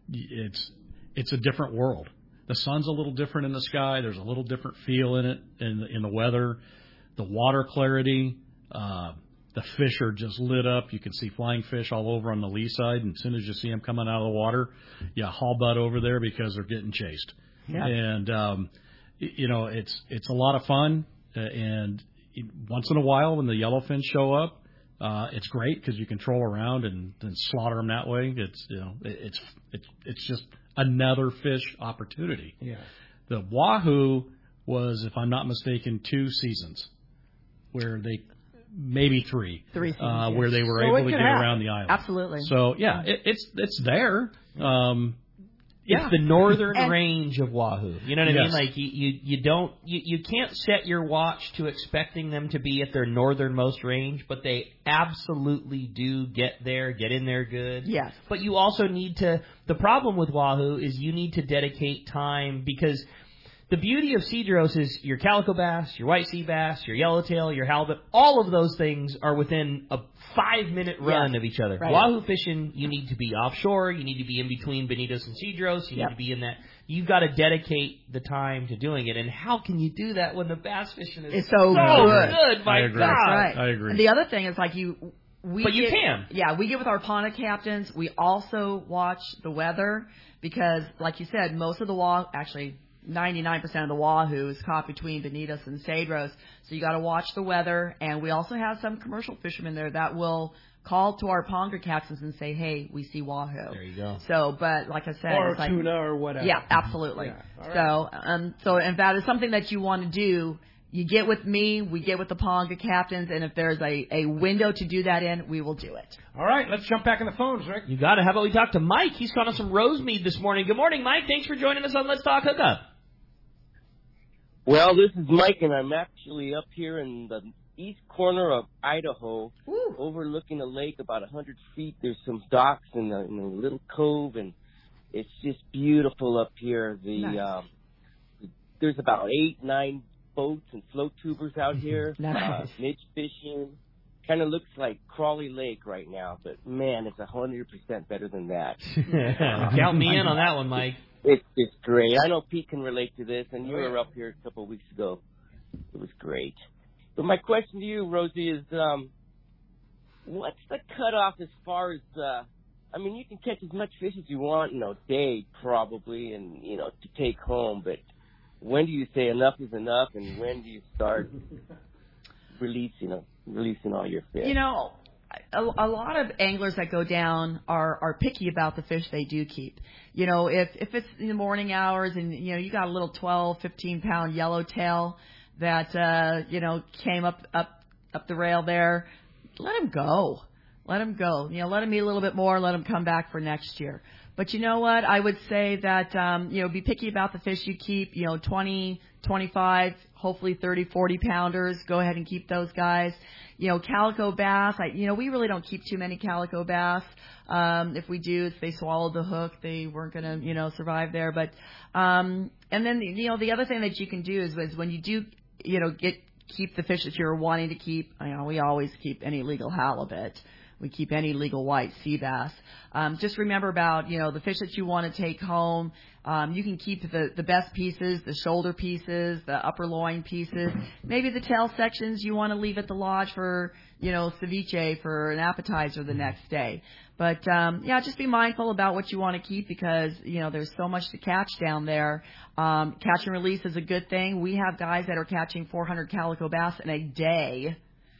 it's it's a different world. The sun's a little different in the sky. There's a little different feel in it, in the, in the weather. The water clarity, uh, the fish are just lit up. You can see flying fish all over on the lee side, and as soon as you see them coming out of the water, you haul butt over there because they're getting chased. Yeah. And um, y- you know, it's it's a lot of fun. Uh, and it, once in a while, when the yellowfin show up, uh, it's great because you can troll around and, and slaughter them that way. It's you know, it, it's it's it's just another fish opportunity. Yeah. The wahoo was, if I'm not mistaken, two seasons where they, maybe three, Three uh, seasons, where yes. they were So it able to could get happen. around the island. Absolutely. So yeah, it, it's it's there. Um, It's yeah. the northern And- range of wahoo. You know what I Yes. mean? Like you, you, you don't you, you can't set your watch to expecting them to be at their northernmost range, but they absolutely do get there, get in there good. Yes. But you also need to. The problem with wahoo is you need to dedicate time because the beauty of Cedros is your calico bass, your white sea bass, your yellowtail, your halibut. All of those things are within a five-minute run Yes. of each other. Right. Wahoo fishing, you need to be offshore. You need to be in between Bonitos and Cedros. You Yep. need to be in that. You've got to dedicate the time to doing it. And how can you do that when the bass fishing is It's so so good. good? My I agree. God. That's right. I agree. And the other thing is like you, we But you get- can. Yeah, we get with our Ponda captains. We also watch the weather because, like you said, most of the wah, actually ninety-nine percent of the wahoo is caught between Bonitos and Cedros. So you got to watch the weather. And we also have some commercial fishermen there that will call to our Ponga captains and say, "Hey, we see wahoo." There you go. So, but like I said, Or it's like, tuna or whatever. yeah, absolutely. Yeah, all right. So, um, so if that is something that you want to do, you get with me, we get with the Ponga captains, and if there's a, a window to do that in, we will do it. All right, let's jump back in the phones, Rick. You got to. How about we talk to Mike? He's caught us some Rosemead this morning. Good morning, Mike. Thanks for joining us on Let's Talk Hookup. Well, this is Mike, and I'm actually up here in the east corner of Idaho, Woo. overlooking a lake about one hundred feet. There's some docks in a, in a little cove, and it's just beautiful up here. The Nice. um, there's about eight, nine boats and float tubers out here. Nice. Uh, midge fishing. Kind of looks like Crawley Lake right now, but man, it's one hundred percent better than that. Count me in on that one, Mike. It's it's great. I know Pete can relate to this, and you were up here a couple of weeks ago. It was great. But my question to you, Rosie, is um, what's the cutoff as far as uh, I mean, you can catch as much fish as you want in a day, probably, and you know, to take home. But when do you say enough is enough, and when do you start releasing them, releasing all your fish? You know, a, a lot of anglers that go down are, are picky about the fish they do keep. You know, if, if it's in the morning hours and, you know, you got a little twelve, fifteen pound yellowtail that, uh, you know, came up, up, up the rail there, let him go. Let him go. You know, let him eat a little bit more, let him come back for next year. But you know what? I would say that, um, you know, be picky about the fish you keep, you know, twenty, twenty-five, hopefully thirty, forty pounders. Go ahead and keep those guys. You know, calico bass, I, you know, we really don't keep too many calico bass. Um, if we do, if they swallowed the hook, they weren't going to, you know, survive there. But, um, and then, you know, the other thing that you can do is, is when you do, you know, get, keep the fish that you're wanting to keep, you know, we always keep any legal halibut. We keep any legal white sea bass. Um, just remember about, you know, the fish that you want to take home. Um, you can keep the, the best pieces, the shoulder pieces, the upper loin pieces. Maybe the tail sections you want to leave at the lodge for you know, ceviche for an appetizer the next day. But, um, yeah, just be mindful about what you want to keep because, you know, there's so much to catch down there. Um, catch and release is a good thing. We have guys that are catching four hundred calico bass in a day.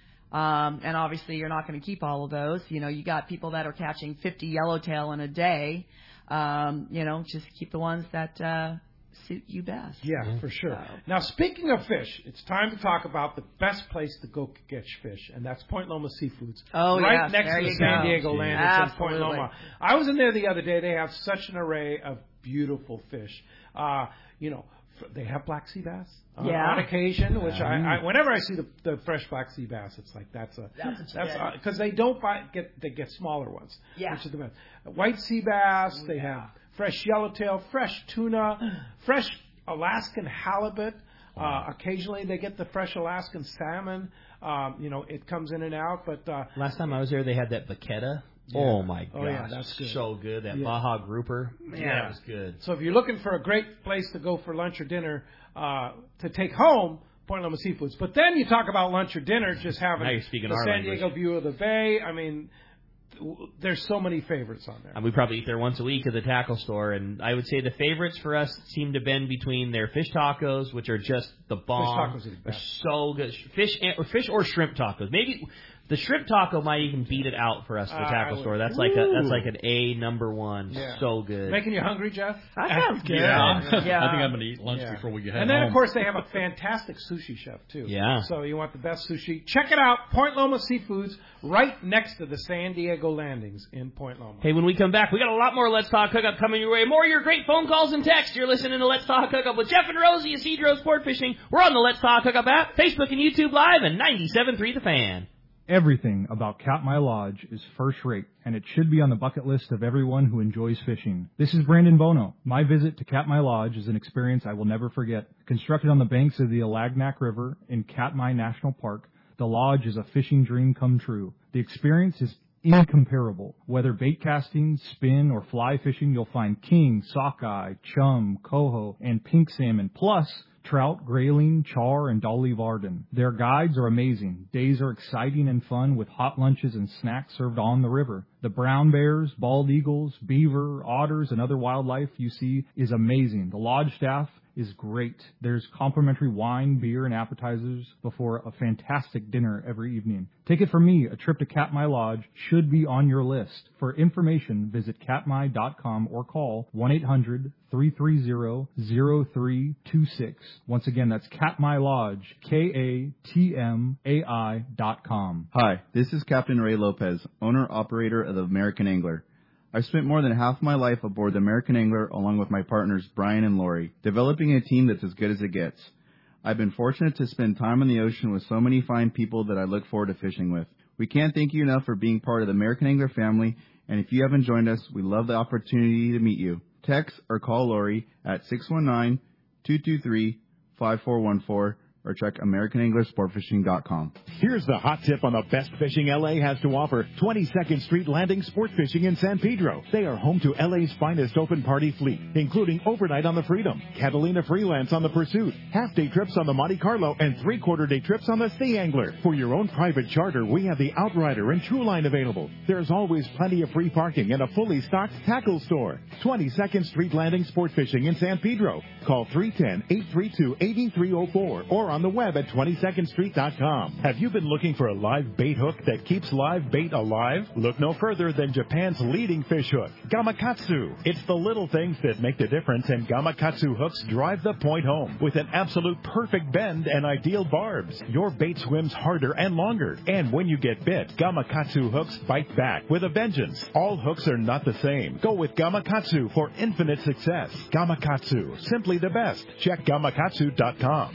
Um, and obviously you're not going to keep all of those. You know, you got people that are catching fifty yellowtail in a day. Um, you know, just keep the ones that, uh, suit you best. Yeah, mm-hmm. for sure. So. Now, speaking of fish, it's time to talk about the best place to go catch fish, and that's Point Loma Seafoods. Oh, right yes, next there to the you San go. Diego Yeah. Landings in Point Absolutely. Loma. I was in there the other day. They have such an array of beautiful fish. Uh, you know, f- they have black sea bass uh, Yeah. on occasion, which Yeah. I, I, whenever I see the, the fresh black sea bass, it's like that's a That's, that's a because they don't buy get they get smaller ones. Yeah. Which is the best. White sea bass. Oh, they yeah. have fresh yellowtail, fresh tuna, fresh Alaskan halibut. Uh, occasionally they get the fresh Alaskan salmon. Um, you know, it comes in and out. But uh, last time I was there, they had that vaqueta. Yeah. Oh my gosh, oh, yeah, that's good. So good. That Yeah. Baja grouper, man, Yeah. that was good. So if you're looking for a great place to go for lunch or dinner uh, to take home, Point Loma Seafoods. But then you talk about lunch or dinner, just having Now you're speaking the our San language. Diego view of the bay. I mean, there's so many favorites on there. And we probably eat there once a week at the tackle store. And I would say the favorites for us seem to bend between their fish tacos, which are just the bomb. Fish tacos are the They're best. so good. Fish and, or fish or shrimp tacos. Maybe the shrimp taco might even beat it out for us at the Uh, tackle I store. would- That's like a that's Ooh. like an A number one. Yeah. So good. Making you hungry, Jeff? That sounds good. Yeah. Yeah. I think I'm going to eat lunch Yeah. before we get head And then, home. of course, they have a fantastic sushi chef, too. Yeah. So you want the best sushi. Check it out, Point Loma Seafoods, right next to the San Diego Landings in Point Loma. Hey, when we come back, we got a lot more Let's Talk Hookup coming your way. More of your great phone calls and texts. You're listening to Let's Talk Hookup with Jeff and Rosie at Cedro Sport Fishing. We're on the Let's Talk Hookup app, Facebook and YouTube Live, and ninety-seven point three The Fan. Everything about Katmai Lodge is first rate, and it should be on the bucket list of everyone who enjoys fishing. This is Brandon Bono. My visit to Katmai Lodge is an experience I will never forget. Constructed on the banks of the Alagnak River in Katmai National Park, the lodge is a fishing dream come true. The experience is incomparable. Whether bait casting, spin, or fly fishing, you'll find king, sockeye, chum, coho, and pink salmon, plus trout, grayling, char, and dolly varden. Their guides are amazing. Days are exciting and fun with hot lunches and snacks served on the river. The brown bears, bald eagles, beaver, otters, and other wildlife you see is amazing. The lodge staff is great. There's complimentary wine, beer, and appetizers before a fantastic dinner every evening. Take it from me, a trip to Katmai Lodge should be on your list. For information, visit katmai dot com or call one eight hundred three three zero zero three two six. Once again, that's Katmai Lodge, K A T M A I dot com. Hi, this is Captain Ray Lopez, owner-operator of the American Angler. I've spent more than half my life aboard the American Angler along with my partners Brian and Lori, developing a team that's as good as it gets. I've been fortunate to spend time on the ocean with so many fine people that I look forward to fishing with. We can't thank you enough for being part of the American Angler family, and if you haven't joined us, we love the opportunity to meet you. Text or call Lori at six one nine, two two three, five four one four or check American Angler Sport Fishing dot com. Here's the hot tip on the best fishing L A has to offer. twenty-second Street Landing Sport Fishing in San Pedro. They are home to L A's finest open party fleet, including overnight on the Freedom, Catalina Freelance on the Pursuit, half-day trips on the Monte Carlo, and three-quarter-day trips on the Sea Angler. For your own private charter, we have the Outrider and True Line available. There's always plenty of free parking and a fully stocked tackle store. twenty-second Street Landing Sport Fishing in San Pedro. Call three one zero, eight three two, eight three zero four or on the web at twenty-second street dot com. Have you been looking for a live bait hook that keeps live bait alive? Look no further than Japan's leading fish hook, Gamakatsu. It's the little things that make the difference, and Gamakatsu hooks drive the point home with an absolute perfect bend and ideal barbs. Your bait swims harder and longer, and when you get bit, Gamakatsu hooks bite back with a vengeance. All hooks are not the same. Go with Gamakatsu for infinite success. Gamakatsu, simply the best. Check gamakatsu dot com.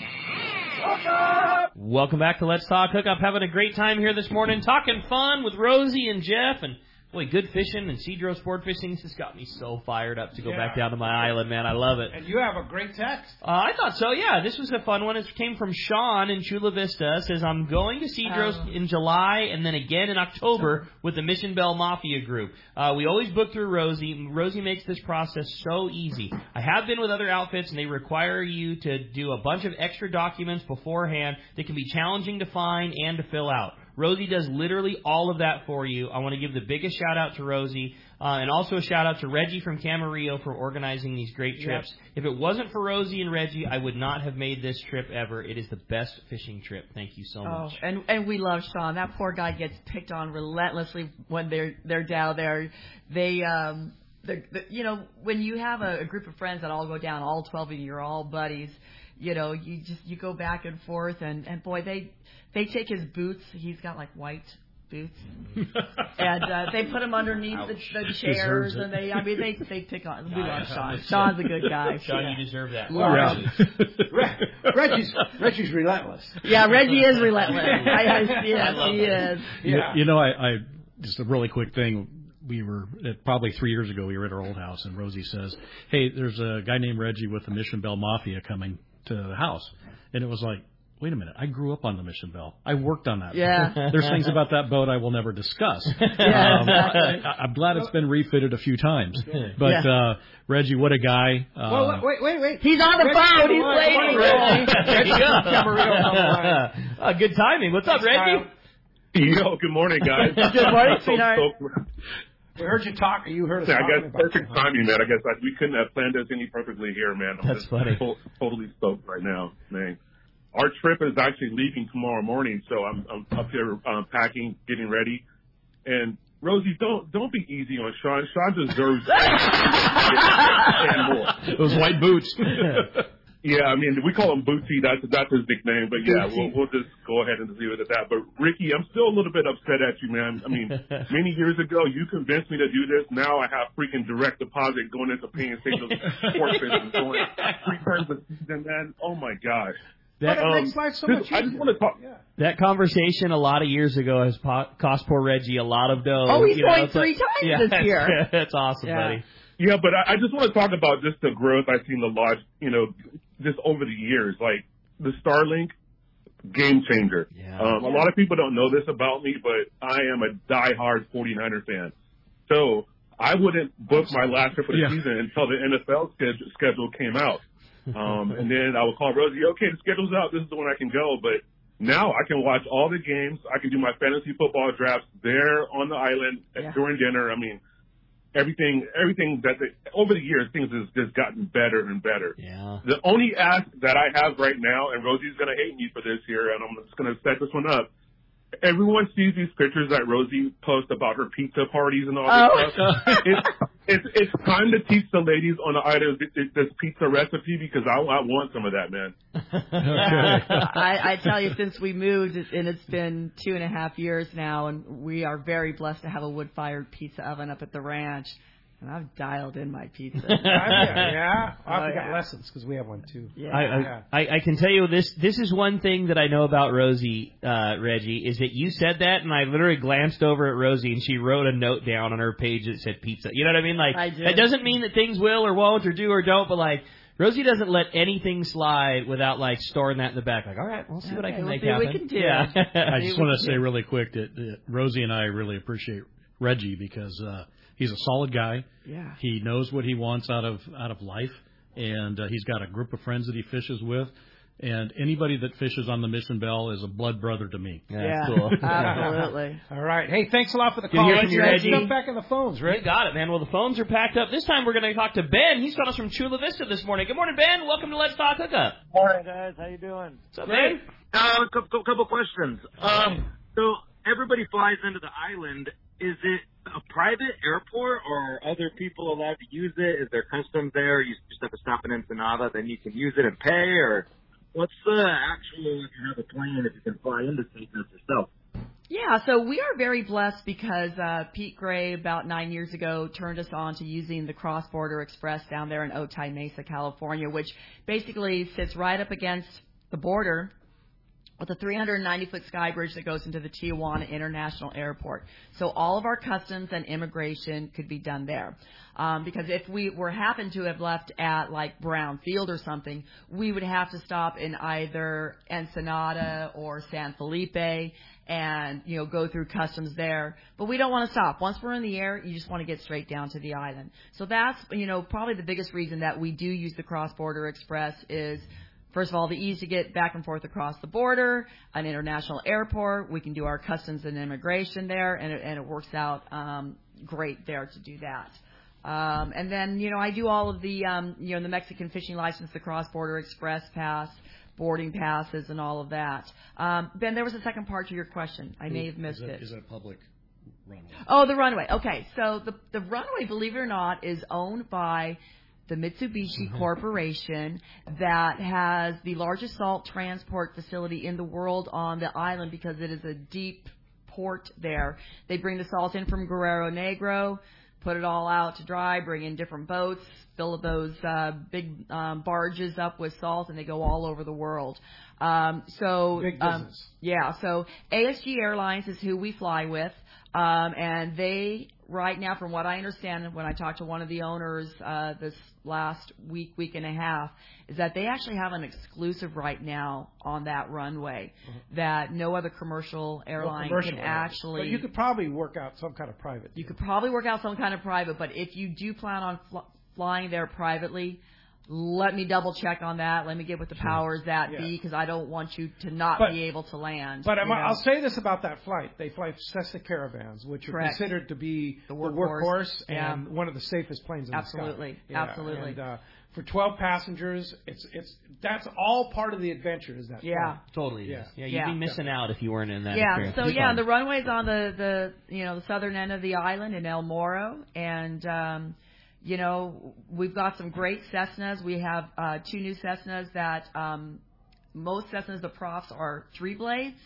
Welcome back to Let's Talk Hookup. Having a great time here this morning, talking fun with Rosie and Jeff, and boy, good fishing and Cedro Sport Fishing. This has got me so fired up to go Yeah. back down to my island, man. I love it. And you have a great text. Uh, I thought so, yeah. This was a fun one. It came from Sean in Chula Vista. It says, I'm going to Cedros Oh. in July and then again in October with the Mission Bell Mafia group. Uh, we always book through Rosie. Rosie makes this process so easy. I have been with other outfits, and they require you to do a bunch of extra documents beforehand that can be challenging to find and to fill out. Rosie does literally all of that for you. I want to give the biggest shout out to Rosie, uh, and also a shout out to Reggie from Camarillo for organizing these great trips. Yes. If it wasn't for Rosie and Reggie, I would not have made this trip ever. It is the best fishing trip. Thank you so Oh, much. and and we love Sean. That poor guy gets picked on relentlessly when they're they're down there. They um, the you know, when you have a, a group of friends that all go down, all twelve of you, you're all buddies. You know, you just you go back and forth, and and boy, they they take his boots. He's got like white boots, and uh, they put him underneath the, the chairs, and they I mean they they pick on. We love Sean. Sean's a good guy. Sean, yeah. you deserve that. Well, Reggie's Reggie's relentless. Yeah, Reggie is relentless. I, I, yes, I he is. You, Yeah. you know, I, I just a really quick thing. We were at, probably three years ago. We were at our old house, and Rosie says, "Hey, there's a guy named Reggie with the Mission Bell Mafia coming to the house," and it was like, wait a minute, I grew up on the Mission Bell. I worked on that. Yeah. boat. There's things about that boat I will never discuss. Yeah, um, exactly. I, I'm glad it's been refitted a few times. But Yeah. uh, Reggie, what a guy. Uh, Well, wait, wait, wait. He's on the Reggie, phone. He's come on, come waiting. on, Reggie. There you go. Camarillo on the line. Uh, good timing. What's up, Reggie? Yo, good morning, guys. Good morning, So sweetheart. stoked. We heard you talk. You heard us I talking guess about perfect it. timing, man. I guess I, we couldn't have planned this any perfectly here, man. I'm That's just funny. To- totally stoked right now, man. Our trip is actually leaving tomorrow morning, so I'm, I'm up here um, packing, getting ready. And Rosie, don't don't be easy on Sean. Sean deserves and more. those white boots. Yeah, I mean, we call him Bootsy. That's that's his nickname. But yeah, we'll, we'll just go ahead and leave it at that. But Ricky, I'm still a little bit upset at you, man. I mean, many years ago, you convinced me to do this. Now I have freaking direct deposit going into paying St. Louis sports and going three times a season, man. Oh my gosh. But it Um, makes life so just- much I just easier. want to talk. Yeah. That conversation a lot of years ago has po- cost poor Reggie a lot of dough. Oh, he's You know, going it's like- three times yeah, this year. That's awesome, Yeah. buddy. Yeah, but I, I just want to talk about just the growth I've seen the lodge, you know, just over the years. Like the Starlink, game changer. Yeah. Um, a lot of people don't know this about me, but I am a diehard 49er fan. So I wouldn't book my last trip of the Yeah. season until the N F L schedule, schedule came out. Um, and then I would call Rosie, okay, the schedule's out. This is the one I can go. But now I can watch all the games. I can do my fantasy football drafts there on the island Yeah. during dinner. I mean, everything, everything that they, over the years, things has just gotten better and better. Yeah. The only ask that I have right now, and Rosie's going to hate me for this here, and I'm just going to set this one up. Everyone sees these pictures that Rosie posts about her pizza parties and all this Oh. stuff. It's, it's, it's time to teach the ladies on the island this, this pizza recipe because I, I want some of that, man. I, I tell you, since we moved, and it's been two and a half years now, and we are very blessed to have a wood-fired pizza oven up at the ranch. And I've dialed in my pizza. yeah, yeah. I Oh, forgot yeah. lessons because we have one too. Yeah. I, Yeah. I, I I can tell you this. This is one thing that I know about Rosie, uh, Reggie, is that you said that, and I literally glanced over at Rosie, and she wrote a note down on her page that said pizza. You know what I mean? Like I did. that doesn't mean that things will or won't or do or don't, but like Rosie doesn't let anything slide without like storing that in the back. Like, all right, we'll see what I Okay, can we'll make see what we happen. can do. Yeah. I See just what want we to say do. really quick that, that Rosie and I really appreciate Reggie because uh, he's a solid guy. Yeah. He knows what he wants out of out of life, and uh, he's got a group of friends that he fishes with. And anybody that fishes on the Mission Bell is a blood brother to me. Yeah, cool. absolutely. All right. Hey, thanks a lot for the Good to call. hear Let's from you, get Reggie. stuff back in the phones, You Rick. got it, man. Well, the phones are packed up. This time we're going to talk to Ben. He's got us from Chula Vista this morning. Good morning, Ben. Welcome to Let's Talk Hookup. Morning, guys. How you doing? What's up, Ben? Uh, a couple, couple questions. Um, so everybody flies into the island. Is it a private airport, or are other people allowed to use it? Is there customs there? You just have to stop in Ensenada, then you can use it and pay, or what's the actual? If you have a plane, if you can fly into Saint Louis yourself. Yeah, so we are very blessed because uh, Pete Gray, about nine years ago, turned us on to using the Cross Border Express down there in Otay Mesa, California, which basically sits right up against the border with a three hundred ninety foot sky bridge that goes into the Tijuana International Airport. So all of our customs and immigration could be done there. Um, because if we were happened to have left at like Brown Field or something, we would have to stop in either Ensenada or San Felipe and, you know, go through customs there. But we don't want to stop. Once we're in the air, you just want to get straight down to the island. So that's, you know, probably the biggest reason that we do use the Cross Border Express is first of all, the ease to get back and forth across the border, an international airport. We can do our customs and immigration there, and it, and it works out um, great there to do that. Um, and then, you know, I do all of the, um, you know, the Mexican fishing license, the cross-border express pass, boarding passes, and all of that. Um, Ben, there was a second part to your question. I may have missed is that, it. Is that public runway? Oh, the runway. Okay, so the the runway, believe it or not, is owned by the Mitsubishi Corporation that has the largest salt transport facility in the world on the island because it is a deep port there. They bring the salt in from Guerrero Negro, put it all out to dry, bring in different boats, fill those uh, big um, barges up with salt, and they go all over the world. Um, so, Big um, business. yeah, so A S G Airlines is who we fly with, um, and they, right now, from what I understand, when I talked to one of the owners uh, this last week, week and a half, is that they actually have an exclusive right now on that runway mm-hmm. that no other commercial airline no commercial can airline. actually. But you could probably work out some kind of private. You could probably work out some kind of private, but if you do plan on fl- flying there privately, let me double check on that. Let me get with the powers that yeah. be, because I don't want you to not but, be able to land. But you know? I'll say this about that flight. They fly Cessna Caravans, which Correct. are considered to be the workhorse, workhorse and yeah. one of the safest planes in Absolutely. the sky. Yeah, Absolutely. And, uh, for twelve passengers, it's it's that's all part of the adventure. Is that yeah, flight. Totally. Yeah, yeah, you'd yeah. be missing out if you weren't in that. Yeah, experience. so It's yeah, fun. the runway's on the the you know the southern end of the island in El Moro, and um, you know we've got some great Cessnas. We have uh, two new Cessnas that um, most Cessnas, the profs are three blades.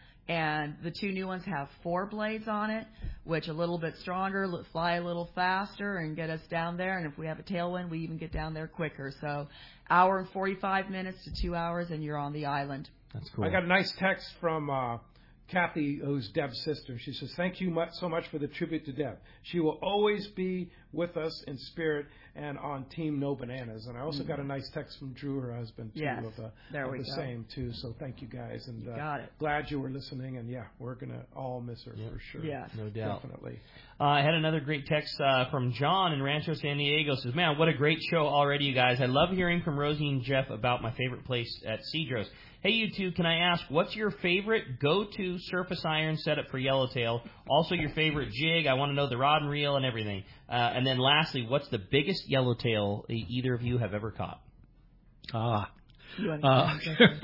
And the two new ones have four blades on it, which are a little bit stronger, fly a little faster, and get us down there. And if we have a tailwind, we even get down there quicker. So hour and forty-five minutes to two hours, and you're on the island. That's cool. I got a nice text from uh, Kathy, who's Deb's sister. She says, thank you much, so much for the tribute to Deb. She will always be with us in spirit and on Team No Bananas. And I also mm-hmm. got a nice text from Drew, her husband, too, yes, of the, there of we the go. same, too. So thank you, guys. And you uh, got it. glad you were listening. And, yeah, we're going to all miss her yep. for sure. Yes. No doubt. Definitely. Uh, I had another great text uh, from John in Rancho San Diego. Says, man, what a great show already, you guys. I love hearing from Rosie and Jeff about my favorite place at Cedros. Hey, you two, can I ask, what's your favorite go-to surface iron setup for yellowtail? Also, your favorite jig. I want to know the rod and reel and everything. Uh, and then lastly, what's the biggest yellowtail either of you have ever caught? Ah. Uh,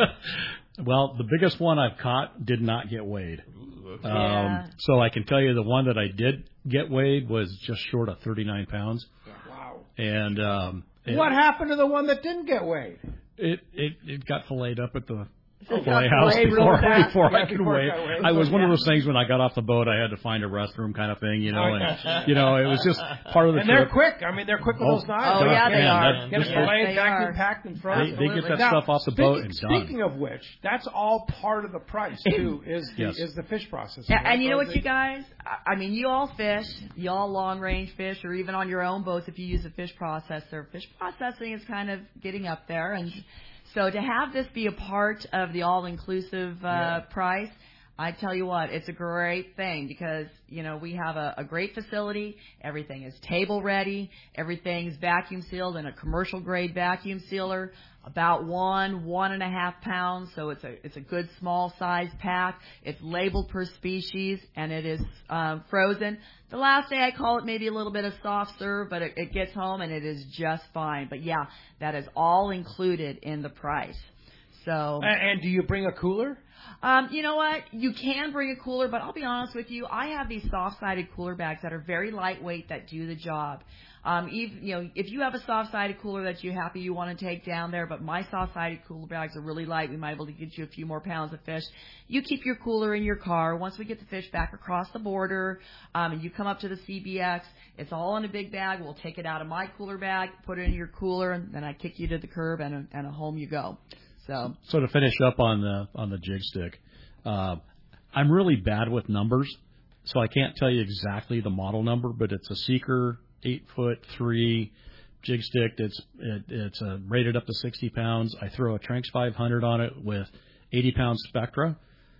well, the biggest one I've caught did not get weighed. Yeah. Um, so I can tell you the one that I did get weighed was just short of thirty-nine pounds. Wow. And um, it, what happened to the one that didn't get weighed? It it, it got filleted up at the So fillet house before, before yeah, I could before weigh. it I was one yeah. of those things when I got off the boat, I had to find a restroom kind of thing, you know, Oh, and gotcha. you know, it was just part of the and trip. they're quick. I mean, they're quick with Oh, those knives. Oh, yeah, they man, are. that- Get just it for- delayed, They vacuum are. packed, and They, frozen. they get that Now, stuff off the speaking, boat and done. Speaking of which, that's all part of the price too. Is the, Yes. is the fish processing? Yeah, right, and you know what, Rosie? you guys? I I mean, you all fish. You all long-range fish, or even on your own boats if you use a fish processor. Fish processing is kind of getting up there, and so to have this be a part of the all-inclusive uh, Yeah. price, I tell you what, it's a great thing because, you know, we have a, a great facility. Everything is table ready. Everything's vacuum sealed in a commercial grade vacuum sealer, about one, one and a half pounds. So it's a, it's a good small size pack. It's labeled per species and it is um, frozen. The last day I call it maybe a little bit of soft serve, but it, it gets home and it is just fine. But yeah, that is all included in the price. So. And, and do you bring a cooler? Um, you know what? You can bring a cooler, but I'll be honest with you. I have these soft-sided cooler bags that are very lightweight that do the job. Um, even, you know, if you have a soft-sided cooler that you're happy you want to take down there, but my soft-sided cooler bags are really light, we might be able to get you a few more pounds of fish. You keep your cooler in your car. Once we get the fish back across the border, um, and you come up to the C B X, it's all in a big bag. We'll take it out of my cooler bag, put it in your cooler, and then I kick you to the curb, and, and home you go. So. So to finish up on the on the jig stick, uh, I'm really bad with numbers, so I can't tell you exactly the model number, but it's a Seeker eight foot three jig stick. It's it, it's uh, rated up to sixty pounds. I throw a Tranx five hundred on it with eighty pound Spectra,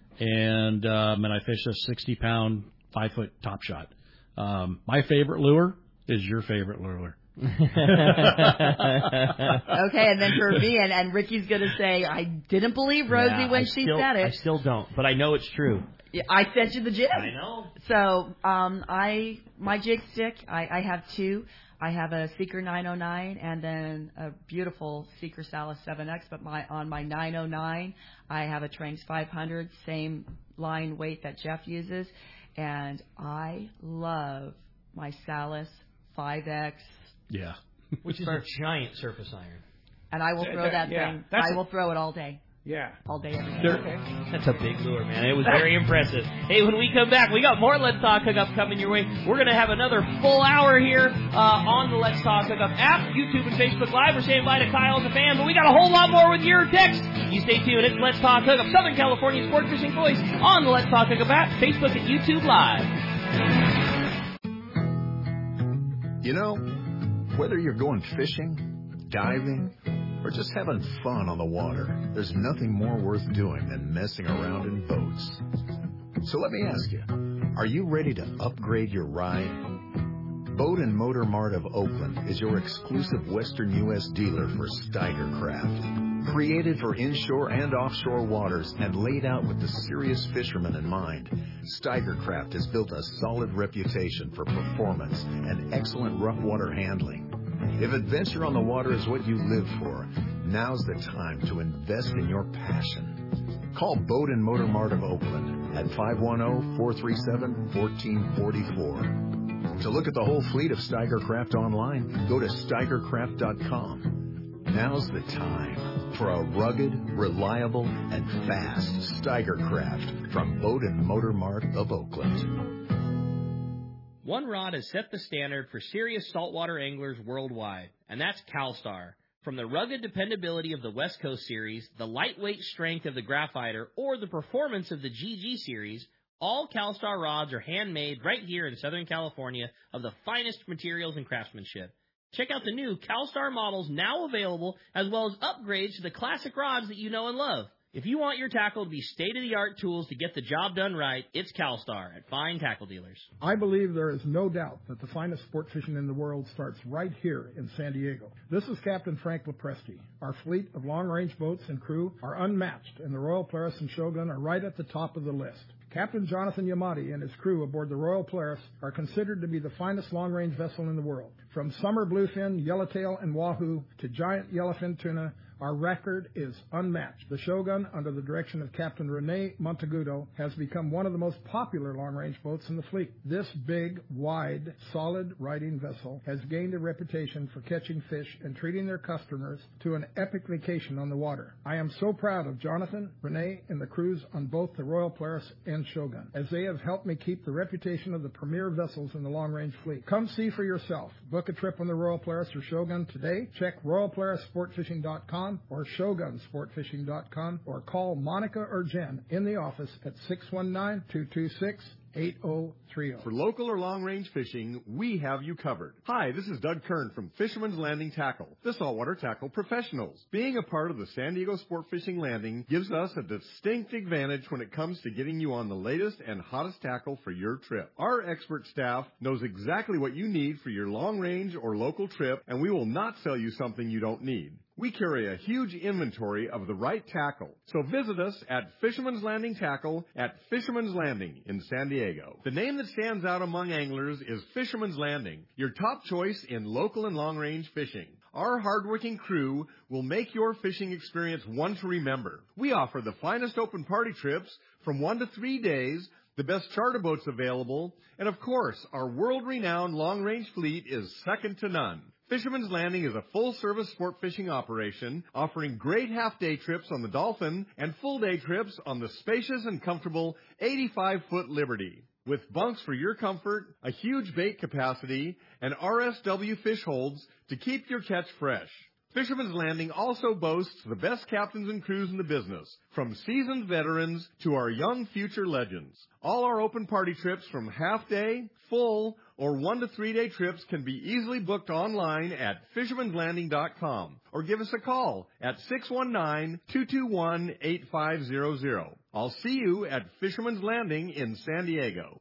and um, and I fish a sixty pound five foot Top Shot. Um, my favorite lure is your favorite lure. Okay, and then for me, and, and Ricky's going to say, I didn't believe Rosie yeah, when I she still, said it. I still don't, but I know it's true. Yeah, I sent you the jig. I know. So um, I my jig stick, I, I have two. I have a Seeker nine oh nine and then a beautiful Seeker Salis seven X, but my on my nine oh nine, I have a Tranx five hundred, same line weight that Jeff uses, and I love my Salis five X. Yeah. Which is a giant surface iron. And I will throw that, that yeah, thing. I a, will throw it all day. Yeah. All day, every day. Okay. That's a big lure, man. It was very impressive. Hey, when we come back, we got more Let's Talk Hookup coming your way. We're going to have another full hour here uh, on the Let's Talk Hookup app, YouTube and Facebook Live. We're saying bye to Kyle as a fan, but we got a whole lot more with your text. You stay tuned. It's Let's Talk Hookup, Southern California sport fishing voice on the Let's Talk Hookup app, Facebook and YouTube Live. You know, whether you're going fishing, diving, or just having fun on the water, there's nothing more worth doing than messing around in boats. So let me ask you, are you ready to upgrade your ride? Boat and Motor Mart of Oakland is your exclusive Western U S dealer for Steiger Craft. Created for inshore and offshore waters and laid out with the serious fisherman in mind, Steiger Craft has built a solid reputation for performance and excellent rough water handling. If adventure on the water is what you live for, now's the time to invest in your passion. Call Boat and Motor Mart of Oakland at five one zero, four three seven, one four four four. To look at the whole fleet of Steiger Craft online, go to steiger craft dot com. Now's the time for a rugged, reliable, and fast Steiger Craft from Boat and Motor Mart of Oakland. One rod has set the standard for serious saltwater anglers worldwide, and that's CalStar. From the rugged dependability of the West Coast Series, the lightweight strength of the Graphiter, or the performance of the G G Series, all CalStar rods are handmade right here in Southern California of the finest materials and craftsmanship. Check out the new CalStar models now available, as well as upgrades to the classic rods that you know and love. If you want your tackle to be state-of-the-art tools to get the job done right, it's CalStar at fine tackle dealers. I believe there is no doubt that the finest sport fishing in the world starts right here in San Diego. This is Captain Frank Lopresti. Our fleet of long-range boats and crew are unmatched, and the Royal Polaris and Shogun are right at the top of the list. Captain Jonathan Yamati and his crew aboard the Royal Polaris are considered to be the finest long-range vessel in the world. From summer bluefin, yellowtail, and wahoo to giant yellowfin tuna, our record is unmatched. The Shogun, under the direction of Captain Rene Monteagudo, has become one of the most popular long-range boats in the fleet. This big, wide, solid riding vessel has gained a reputation for catching fish and treating their customers to an epic vacation on the water. I am so proud of Jonathan, Rene, and the crews on both the Royal Polaris and Shogun, as they have helped me keep the reputation of the premier vessels in the long-range fleet. Come see for yourself. Book a trip on the Royal Polaris or Shogun today. Check royal polaris sport fishing dot com or shogun sport fishing dot com, or call Monica or Jen in the office at six one nine, two two six, eight oh three oh. For local or long-range fishing, we have you covered. Hi, this is Doug Kern from Fisherman's Landing Tackle, the saltwater tackle professionals. Being a part of the San Diego Sport Fishing Landing gives us a distinct advantage when it comes to getting you on the latest and hottest tackle for your trip. Our expert staff knows exactly what you need for your long-range or local trip, and we will not sell you something you don't need. We carry a huge inventory of the right tackle. So visit us at Fisherman's Landing Tackle at Fisherman's Landing in San Diego. The name that stands out among anglers is Fisherman's Landing, your top choice in local and long-range fishing. Our hardworking crew will make your fishing experience one to remember. We offer the finest open party trips from one to three days, the best charter boats available, and of course, our world-renowned long-range fleet is second to none. Fisherman's Landing is a full-service sport fishing operation offering great half-day trips on the Dolphin and full-day trips on the spacious and comfortable eighty-five foot Liberty. With bunks for your comfort, a huge bait capacity, and R S W fish holds to keep your catch fresh. Fisherman's Landing also boasts the best captains and crews in the business, from seasoned veterans to our young future legends. All our open party trips from half-day, full, or one to three day trips can be easily booked online at fishermans landing dot com or give us a call at six one nine, two two one, eight five zero zero. I'll see you at Fisherman's Landing in San Diego.